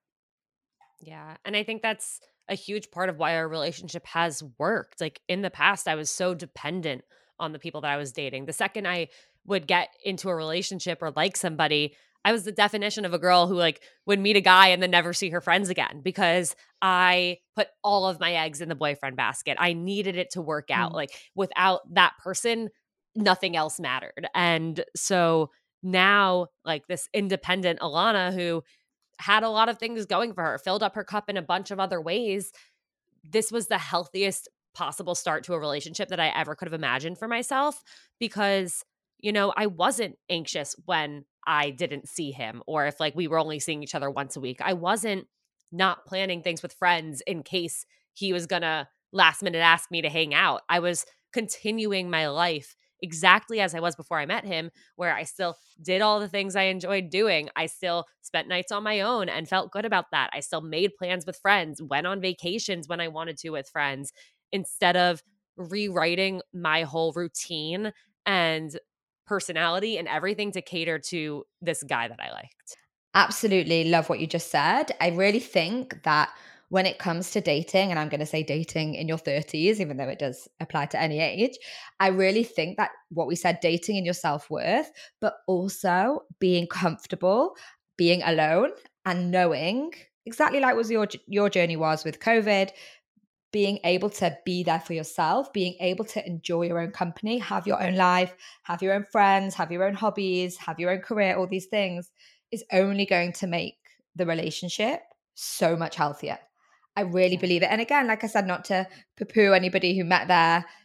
Yeah. And I think that's a huge part of why our relationship has worked. Like in the past, I was so dependent on the people that I was dating. The second I would get into a relationship or like somebody, I was the definition of a girl who like would meet a guy and then never see her friends again because I put all of my eggs in the boyfriend basket. I needed it to work out. Mm. Like without that person, nothing else mattered. And so now like this independent Alana who had a lot of things going for her, filled up her cup in a bunch of other ways. This was the healthiest possible start to a relationship that I ever could have imagined for myself because, I wasn't anxious when I didn't see him or if like we were only seeing each other once a week. I wasn't not planning things with friends in case he was going to last minute ask me to hang out. I was continuing my life exactly as I was before I met him, where I still did all the things I enjoyed doing. I still spent nights on my own and felt good about that. I still made plans with friends, went on vacations when I wanted to with friends, instead of rewriting my whole routine and personality and everything to cater to this guy that I liked. Absolutely love what you just said. I really think that when it comes to dating, and I'm going to say dating in your 30s, even though it does apply to any age, I really think that what we said, dating in your self worth, but also being comfortable, being alone, and knowing exactly like was your journey was with COVID, being able to be there for yourself, being able to enjoy your own company, have your own life, have your own friends, have your own hobbies, have your own career, all these things is only going to make the relationship so much healthier. I really Yeah. believe it. And again, like I said, not to poo-poo anybody who met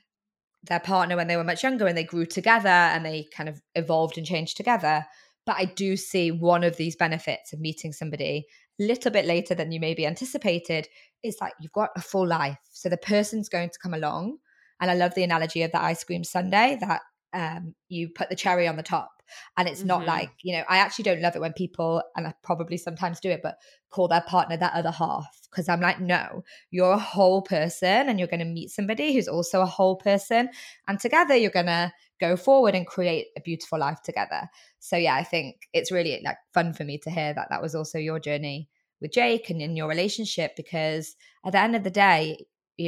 their partner when they were much younger and they grew together and they kind of evolved and changed together. But I do see one of these benefits of meeting somebody a little bit later than you maybe anticipated is like you've got a full life. So the person's going to come along. And I love the analogy of the ice cream sundae that you put the cherry on the top. And it's not Mhm. like, I actually don't love it when people, and I probably sometimes do it, but call their partner that other half. Because I'm like, no, you're a whole person and you're going to meet somebody who's also a whole person. And together you're going to go forward and create a beautiful life together. So yeah, I think it's really like fun for me to hear that that was also your journey with Jake and in your relationship, because at the end of the day,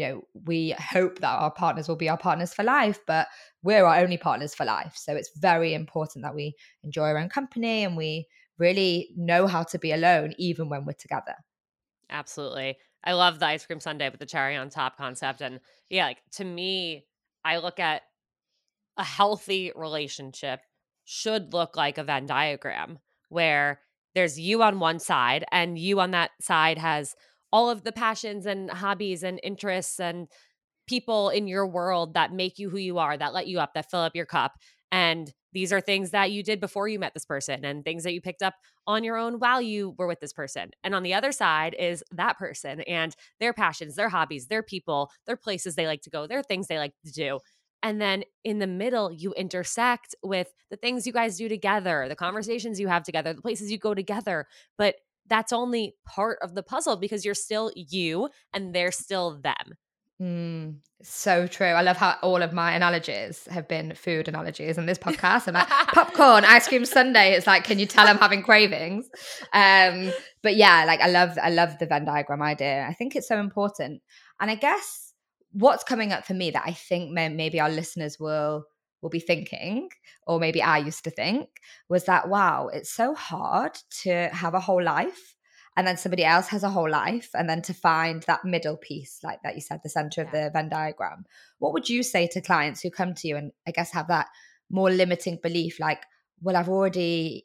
we hope that our partners will be our partners for life, but we're our only partners for life. So it's very important that we enjoy our own company and we really know how to be alone even when we're together. Absolutely. I love the ice cream sundae with the cherry on top concept. And yeah, like to me, I look at a healthy relationship should look like a Venn diagram where there's you on one side, and you on that side has all of the passions and hobbies and interests and people in your world that make you who you are, that let you up, that fill up your cup. And these are things that you did before you met this person and things that you picked up on your own while you were with this person. And on the other side is that person and their passions, their hobbies, their people, their places they like to go, their things they like to do. And then in the middle, you intersect with the things you guys do together, the conversations you have together, the places you go together. But that's only part of the puzzle because you're still you and they're still them. So true. I love how all of my analogies have been food analogies in this podcast. And like popcorn, ice cream sundae. It's like, can you tell I'm having cravings? But yeah, like I love the Venn diagram idea. I think it's so important. And I guess what's coming up for me that I think maybe our listeners will be thinking, or maybe I used to think, was that, wow, it's so hard to have a whole life and then somebody else has a whole life, and then to find that middle piece, like that you said, the center of the Venn diagram. What would you say to clients who come to you and I guess have that more limiting belief, like, well, I'm already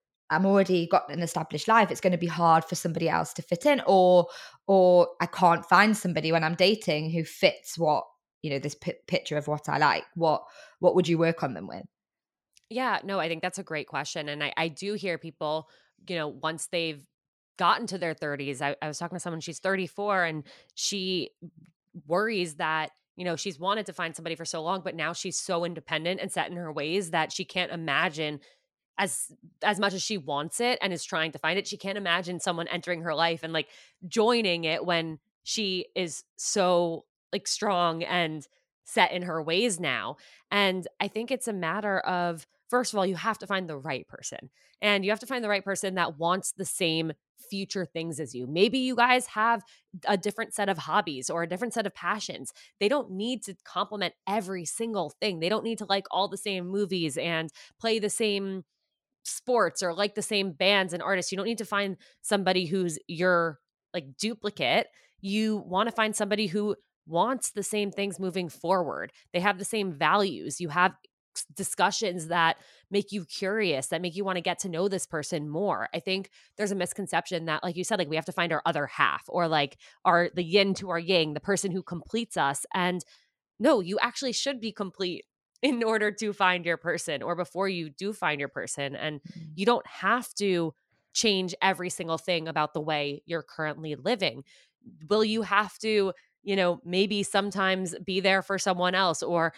got an established life. It's going to be hard for somebody else to fit in, or I can't find somebody when I'm dating who fits what, this picture of what I like. What would you work on them with? Yeah, no, I think that's a great question. And I do hear people, once they've gotten to their 30s, I was talking to someone, she's 34, and she worries that, she's wanted to find somebody for so long, but now she's so independent and set in her ways that she can't imagine, as much as she wants it and is trying to find it, she can't imagine someone entering her life and like joining it when she is so like strong and set in her ways now. And I think it's a matter of, first of all, you have to find the right person, and you have to find the right person that wants the same future things as you. Maybe you guys have a different set of hobbies or a different set of passions. They don't need to complement every single thing. They don't need to like all the same movies and play the same sports or like the same bands and artists. You don't need to find somebody who's your like duplicate. You want to find somebody who wants the same things moving forward. They have the same values. You have discussions that make you curious, that make you want to get to know this person more. I think there's a misconception that, like you said, like we have to find our other half, or like the yin to our yang, the person who completes us. And no, you actually should be complete in order to find your person, or before you do find your person. And you don't have to change every single thing about the way you're currently living. Will you have to, maybe sometimes be there for someone else, or,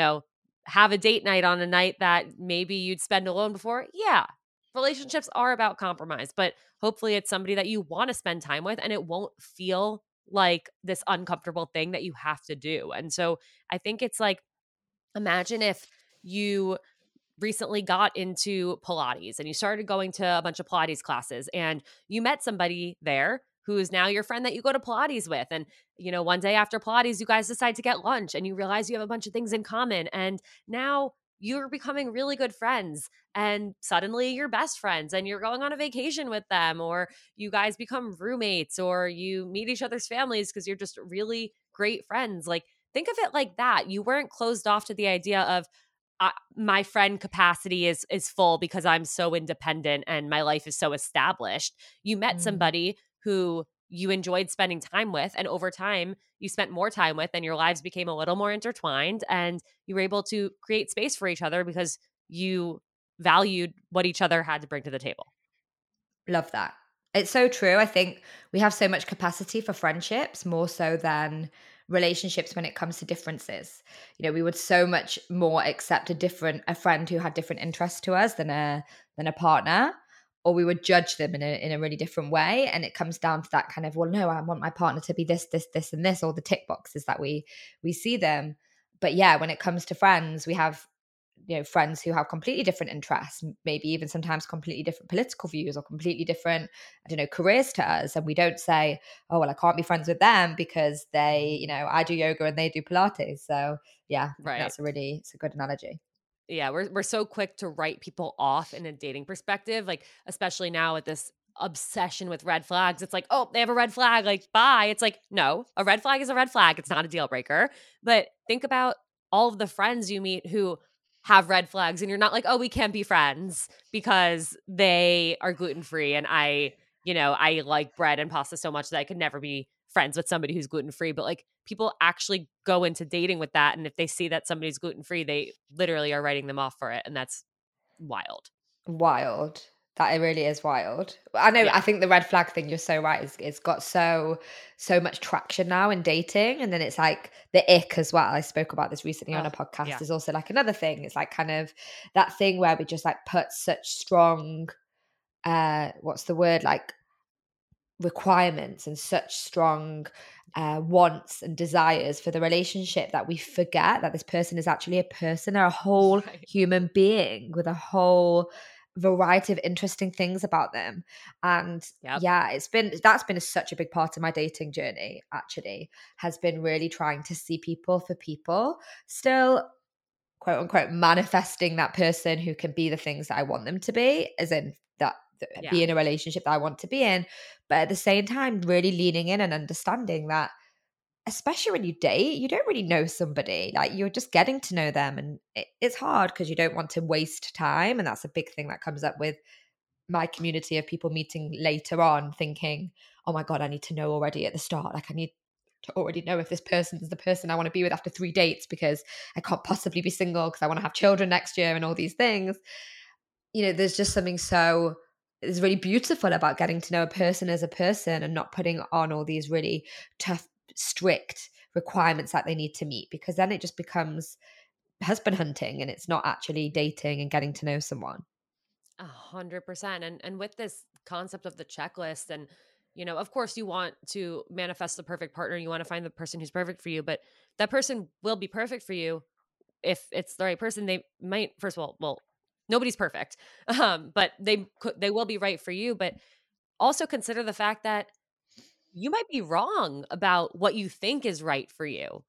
have a date night on a night that maybe you'd spend alone before? Yeah. Relationships are about compromise, but hopefully it's somebody that you want to spend time with and it won't feel like this uncomfortable thing that you have to do. And so I think it's like, imagine if you recently got into Pilates and you started going to a bunch of Pilates classes and you met somebody there who is now your friend that you go to Pilates with. And, one day after Pilates, you guys decide to get lunch and you realize you have a bunch of things in common. And now you're becoming really good friends, and suddenly you're best friends and you're going on a vacation with them, or you guys become roommates, or you meet each other's families because you're just really great friends. Like, think of it like that. You weren't closed off to the idea of, my friend capacity is full because I'm so independent and my life is so established. You met somebody who you enjoyed spending time with, and over time you spent more time with, and your lives became a little more intertwined, and you were able to create space for each other because you valued what each other had to bring to the table. Love that. It's so true. I think we have so much capacity for friendships, more so than relationships when it comes to differences. We would so much more accept a friend who had different interests to us than a partner, or we would judge them in a really different way. And it comes down to that kind of, well, no, I want my partner to be this, this, this, and this, all the tick boxes that we see them. But yeah, when it comes to friends, we have friends who have completely different interests, maybe even sometimes completely different political views or completely different, careers to us. And we don't say, oh, well, I can't be friends with them because they, I do yoga and they do Pilates. So yeah, right. It's a good analogy. Yeah, we're so quick to write people off in a dating perspective, like especially now with this obsession with red flags. It's like, oh, they have a red flag, like bye. It's like, no, a red flag is a red flag. It's not a deal breaker. But think about all of the friends you meet who have red flags and you're not like, oh, we can't be friends because they are gluten-free and I like bread and pasta so much that I could never be friends with somebody who's gluten-free. But like people actually go into dating with that. And if they see that somebody's gluten-free, they literally are writing them off for it. And that's wild. Wild. That it really is wild. I know. Yeah. I think the red flag thing. You're so right. It's got so much traction now in dating, and then it's like the ick as well. I spoke about this recently on a podcast. Yeah. Is also like another thing. It's like kind of that thing where we just like put such strong, what's the word, like requirements and such strong wants and desires for the relationship that we forget that this person is actually a person or a whole human being with a whole variety of interesting things about them. And yeah, that's been such a big part of my dating journey, actually, has been really trying to see people for people, still quote unquote manifesting that person who can be the things that I want them to be, as in that be in a relationship that I want to be in. But at the same time, really leaning in and understanding that, especially when you date, you don't really know somebody. Like you're just getting to know them. And it's hard because you don't want to waste time. And that's a big thing that comes up with my community of people meeting later on, thinking, oh my God, I need to know already at the start. Like I need to already know if this person is the person I want to be with after 3 dates because I can't possibly be single because I want to have children next year and all these things. There's just something it's really beautiful about getting to know a person as a person and not putting on all these really tough, strict requirements that they need to meet, because then it just becomes husband hunting and it's not actually dating and getting to know someone. 100%. And with this concept of the checklist and, of course you want to manifest the perfect partner. You want to find the person who's perfect for you, but that person will be perfect for you. If it's the right person, they might, first of all, well, nobody's perfect. But they will be right for you. But also consider the fact that you might be wrong about what you think is right for you.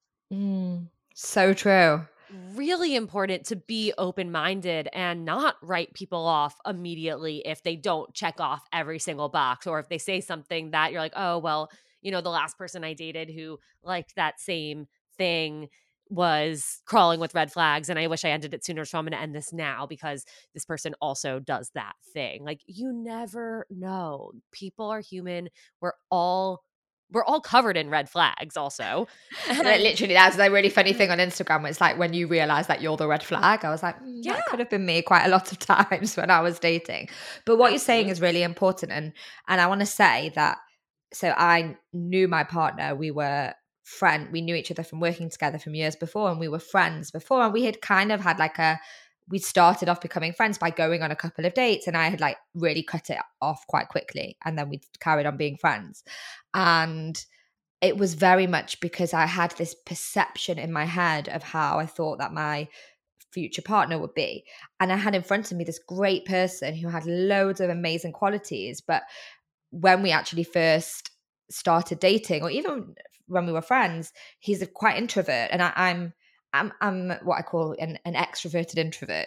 So true. Really important to be open-minded and not write people off immediately if they don't check off every single box, or if they say something that you're like, oh, well, the last person I dated who liked that same thing was crawling with red flags and I wish I ended it sooner, so I'm going to end this now because this person also does that thing. Like, you never know. People are human. We're all covered in red flags also. Literally, that's a really funny thing on Instagram. It's like when you realize that you're the red flag. I was like, that could have been me quite a lot of times when I was dating. But what you're saying is really important. And I want to say that, so I knew my partner. We knew each other from working together from years before, and we were friends before. And we had kind of had we started off becoming friends by going on a couple of dates, and I had like really cut it off quite quickly. And then we carried on being friends. And it was very much because I had this perception in my head of how I thought that my future partner would be. And I had in front of me this great person who had loads of amazing qualities. But when we actually first started dating, or even when we were friends, he's quite introvert. And I'm what I call an extroverted introvert.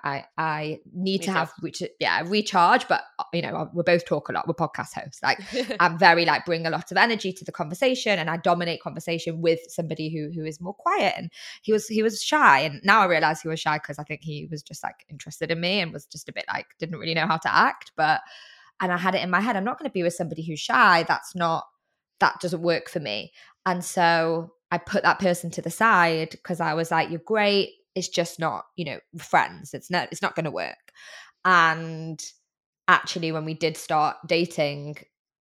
I need to have recharge, but we both talk a lot. We're podcast hosts. Like I'm very bring a lot of energy to the conversation, and I dominate conversation with somebody who is more quiet. And he was shy, and now I realize he was shy because I think he was just interested in me and was just a bit didn't really know how to act. And I had it in my head, I'm not going to be with somebody who's shy. That doesn't work for me. And so I put that person to the side because I was like, you're great. It's just not, friends. It's not going to work. And actually, when we did start dating,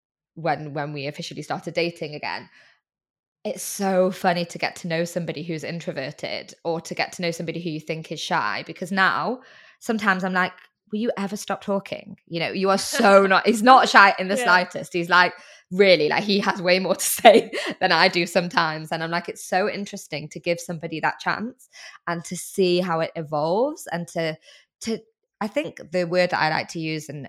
when we officially started dating again, it's so funny to get to know somebody who's introverted or to get to know somebody who you think is shy, because now sometimes I'm like, will you ever stop talking? You are so not, he's not shy in the slightest. He's really he has way more to say than I do sometimes. And I'm like, it's so interesting to give somebody that chance and to see how it evolves. And to I think the word that I like to use, and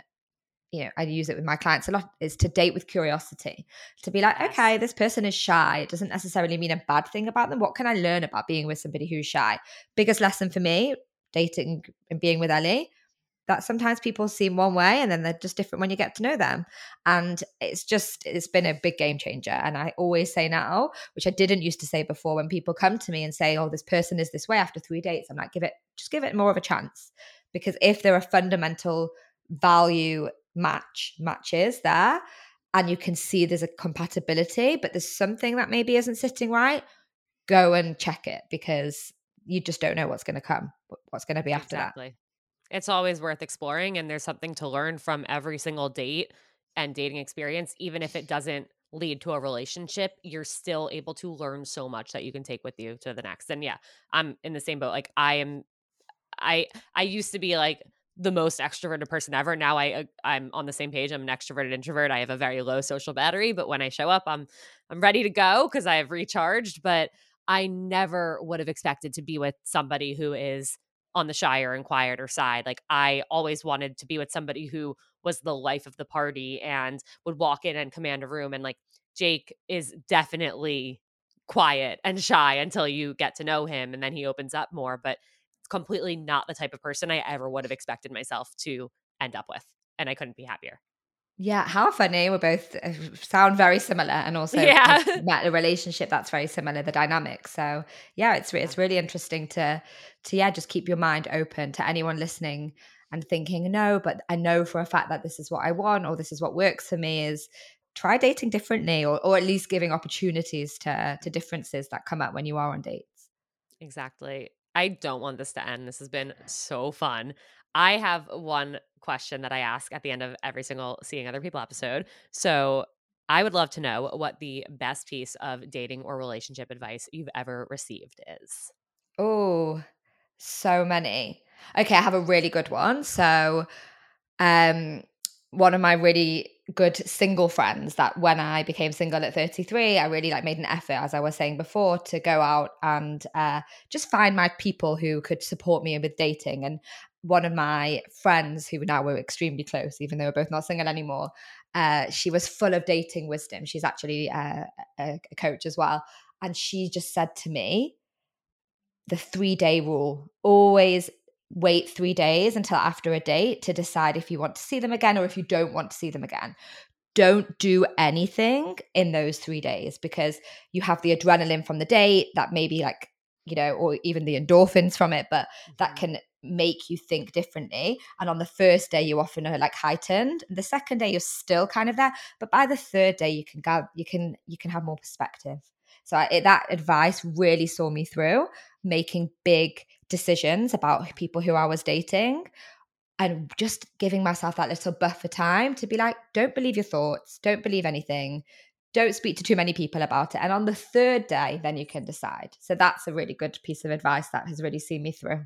I use it with my clients a lot, is to date with curiosity. To be like, okay, this person is shy. It doesn't necessarily mean a bad thing about them. What can I learn about being with somebody who's shy? Biggest lesson for me, dating and being with Ellie, that sometimes people seem one way and then they're just different when you get to know them. And it's been a big game changer. And I always say now, which I didn't used to say before, when people come to me and say, oh, this person is this way after 3 dates, I'm like, give it more of a chance. Because if there are fundamental value matches there, and you can see there's a compatibility, but there's something that maybe isn't sitting right, go and check it, because you just don't know what's going to come, what's going to be after that. Exactly. It's always worth exploring, and there's something to learn from every single date and dating experience. Even if it doesn't lead to a relationship, you're still able to learn so much that you can take with you to the next. And yeah, I'm in the same boat. Like I used to be like the most extroverted person ever. Now I'm on the same page. I'm an extroverted introvert. I have a very low social battery, but when I show up, I'm ready to go because I have recharged. But I never would have expected to be with somebody who is on the shyer and quieter side. Like I always wanted to be with somebody who was the life of the party and would walk in and command a room. And like Jake is definitely quiet and shy until you get to know him, and then he opens up more. But it's completely not the type of person I ever would have expected myself to end up with. And I couldn't be happier. Yeah, how funny. We both sound very similar, and also Yeah. met a relationship that's very similar, the dynamic. So yeah, it's really interesting to just keep your mind open to anyone listening and thinking, no, but I know for a fact that this is what I want, or this is what works for me, is try dating differently, or at least giving opportunities to differences that come up when you are on dates. Exactly. I don't want this to end. This has been so fun. I have one question that I ask at the end of every single Seeing Other People episode. So I would love to know what the best piece of dating or relationship advice you've ever received is. Oh, so many. Okay, I have a really good one. So one of my really good single friends, that when I became single at 33, I really made an effort, as I was saying before, to go out and just find my people who could support me with dating. And one of my friends, who now we're extremely close, even though we're both not single anymore, she was full of dating wisdom. She's actually a coach as well. And she just said to me, the 3-day rule: always wait 3 days until after a date to decide if you want to see them again or if you don't want to see them again. Don't do anything in those 3 days, because you have the adrenaline from the date that maybe or even the endorphins from it, but that can make you think differently. And on the first day, you often are heightened. The second day, you're still kind of there, but by the third day, you can have more perspective. So that advice really saw me through making big decisions about people who I was dating, and just giving myself that little buffer time to be like, don't believe your thoughts, don't believe anything, don't speak to too many people about it. And on the third day, then you can decide. So that's a really good piece of advice that has really seen me through.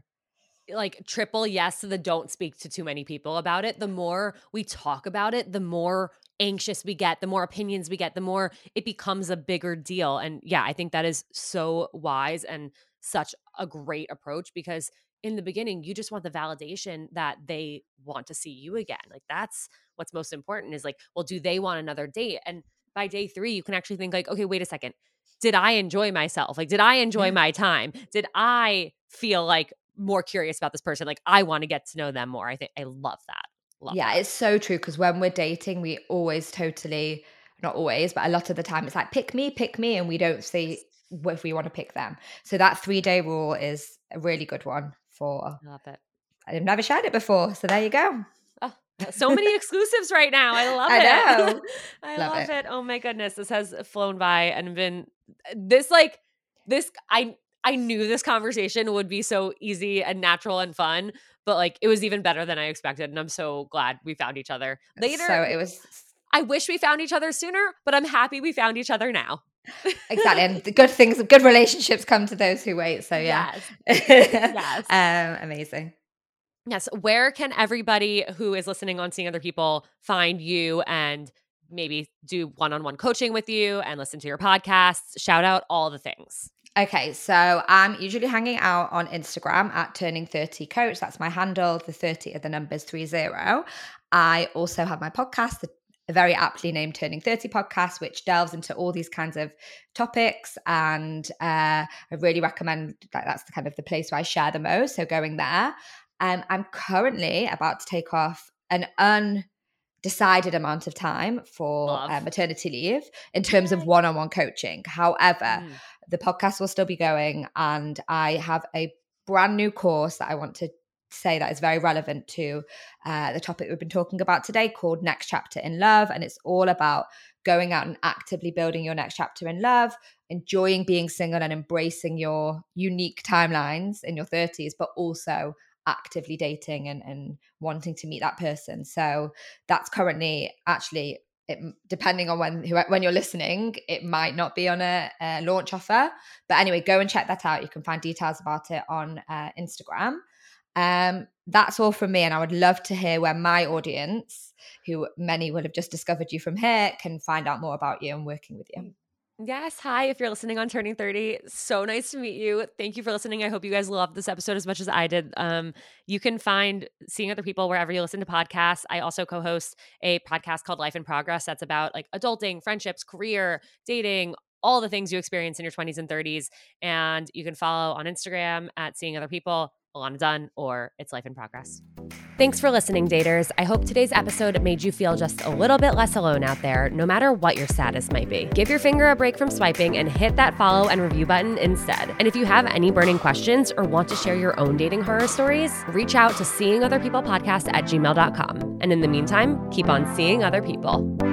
Triple yes to the don't speak to too many people about it. The more we talk about it, the more anxious we get, the more opinions we get, the more it becomes a bigger deal. And yeah, I think that is so wise and such a great approach, because in the beginning, you just want the validation that they want to see you again. That's what's most important, is well, do they want another date? And by day 3, you can actually think okay, wait a second. Did I enjoy myself? Did I enjoy my time? Did I feel more curious about this person? I want to get to know them more. I think I love that. It's so true, because when we're dating, we always not always, but a lot of the time it's pick me, and we don't see if we want to pick them. So that 3-day rule is a really good one I love it. I've never shared it before, so there you go. Oh, so many exclusives right now. I love it. I know. I love it. Oh my goodness. This has flown by and been this. I knew this conversation would be so easy and natural and fun, but it was even better than I expected. And I'm so glad we found each other later. So it was. I wish we found each other sooner, but I'm happy we found each other now. Exactly. And the good relationships come to those who wait. So yeah. Yes. Amazing. Yes. Where can everybody who is listening on Seeing Other People find you and maybe do one-on-one coaching with you and listen to your podcasts? Shout out all the things. Okay, so I'm usually hanging out on Instagram at Turning30Coach. That's my handle. The 30 are the numbers 30. I also have my podcast, a very aptly named Turning 30 podcast, which delves into all these kinds of topics. And I really recommend that's the kind of the place where I share the most. So going there. I'm currently about to take off an undecided amount of time for maternity leave in terms of one-on-one coaching. However, the podcast will still be going, and I have a brand new course that I want to say that is very relevant to the topic we've been talking about today, called Next Chapter in Love. And it's all about going out and actively building your next chapter in love, enjoying being single and embracing your unique timelines in your 30s, but also actively dating and wanting to meet that person. So that's currently actually, depending on when you're listening, it might not be on a launch offer. But anyway, go and check that out. You can find details about it on Instagram. That's all from me. And I would love to hear where my audience, who many will have just discovered you from here, can find out more about you and working with you. Yes. Hi, if you're listening on Turning 30, so nice to meet you. Thank you for listening. I hope you guys loved this episode as much as I did. You can find Seeing Other People wherever you listen to podcasts. I also co-host a podcast called Life in Progress that's about like adulting, friendships, career, dating, all the things you experience in your 20s and 30s. And you can follow on Instagram at Seeing Other People, Alana Dunn, or It's Life in Progress. Thanks for listening, daters. I hope today's episode made you feel just a little bit less alone out there, no matter what your status might be. Give your finger a break from swiping and hit that follow and review button instead. And if you have any burning questions or want to share your own dating horror stories, reach out to seeingotherpeoplepodcast@gmail.com. And in the meantime, keep on seeing other people.